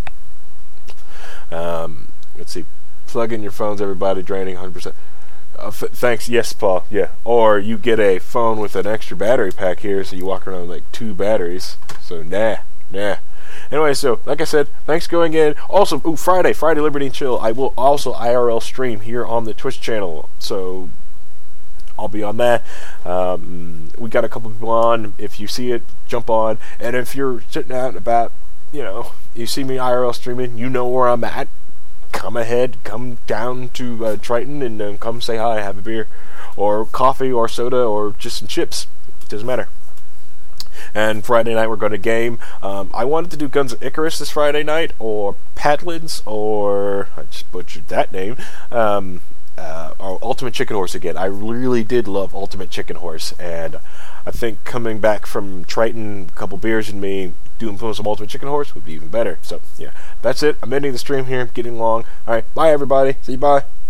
let's see. Plug in your phones, everybody. Draining 100%. Thanks. Yes, Paul. Yeah. Or you get a phone with an extra battery pack here, so you walk around with 2 batteries. So nah. Anyway, so like I said, thanks going in. Also, Friday Liberty and Chill. I will also IRL stream here on the Twitch channel. So I'll be on that. We got a couple people on. If you see it, jump on. And if you're sitting out and about, you see me IRL streaming, you know where I'm at. Come ahead, come down to Triton and come say hi, have a beer, or coffee, or soda, or just some chips. It doesn't matter. And Friday night we're going to game. I wanted to do Guns of Icarus this Friday night, or Padlins, or I just butchered that name. Or Ultimate Chicken Horse again. I really did love Ultimate Chicken Horse, and I think coming back from Triton, a couple beers in me, doing some Ultimate Chicken Horse would be even better. So yeah, that's it. I'm ending the stream here. Getting long. All right, bye everybody. See you. Bye.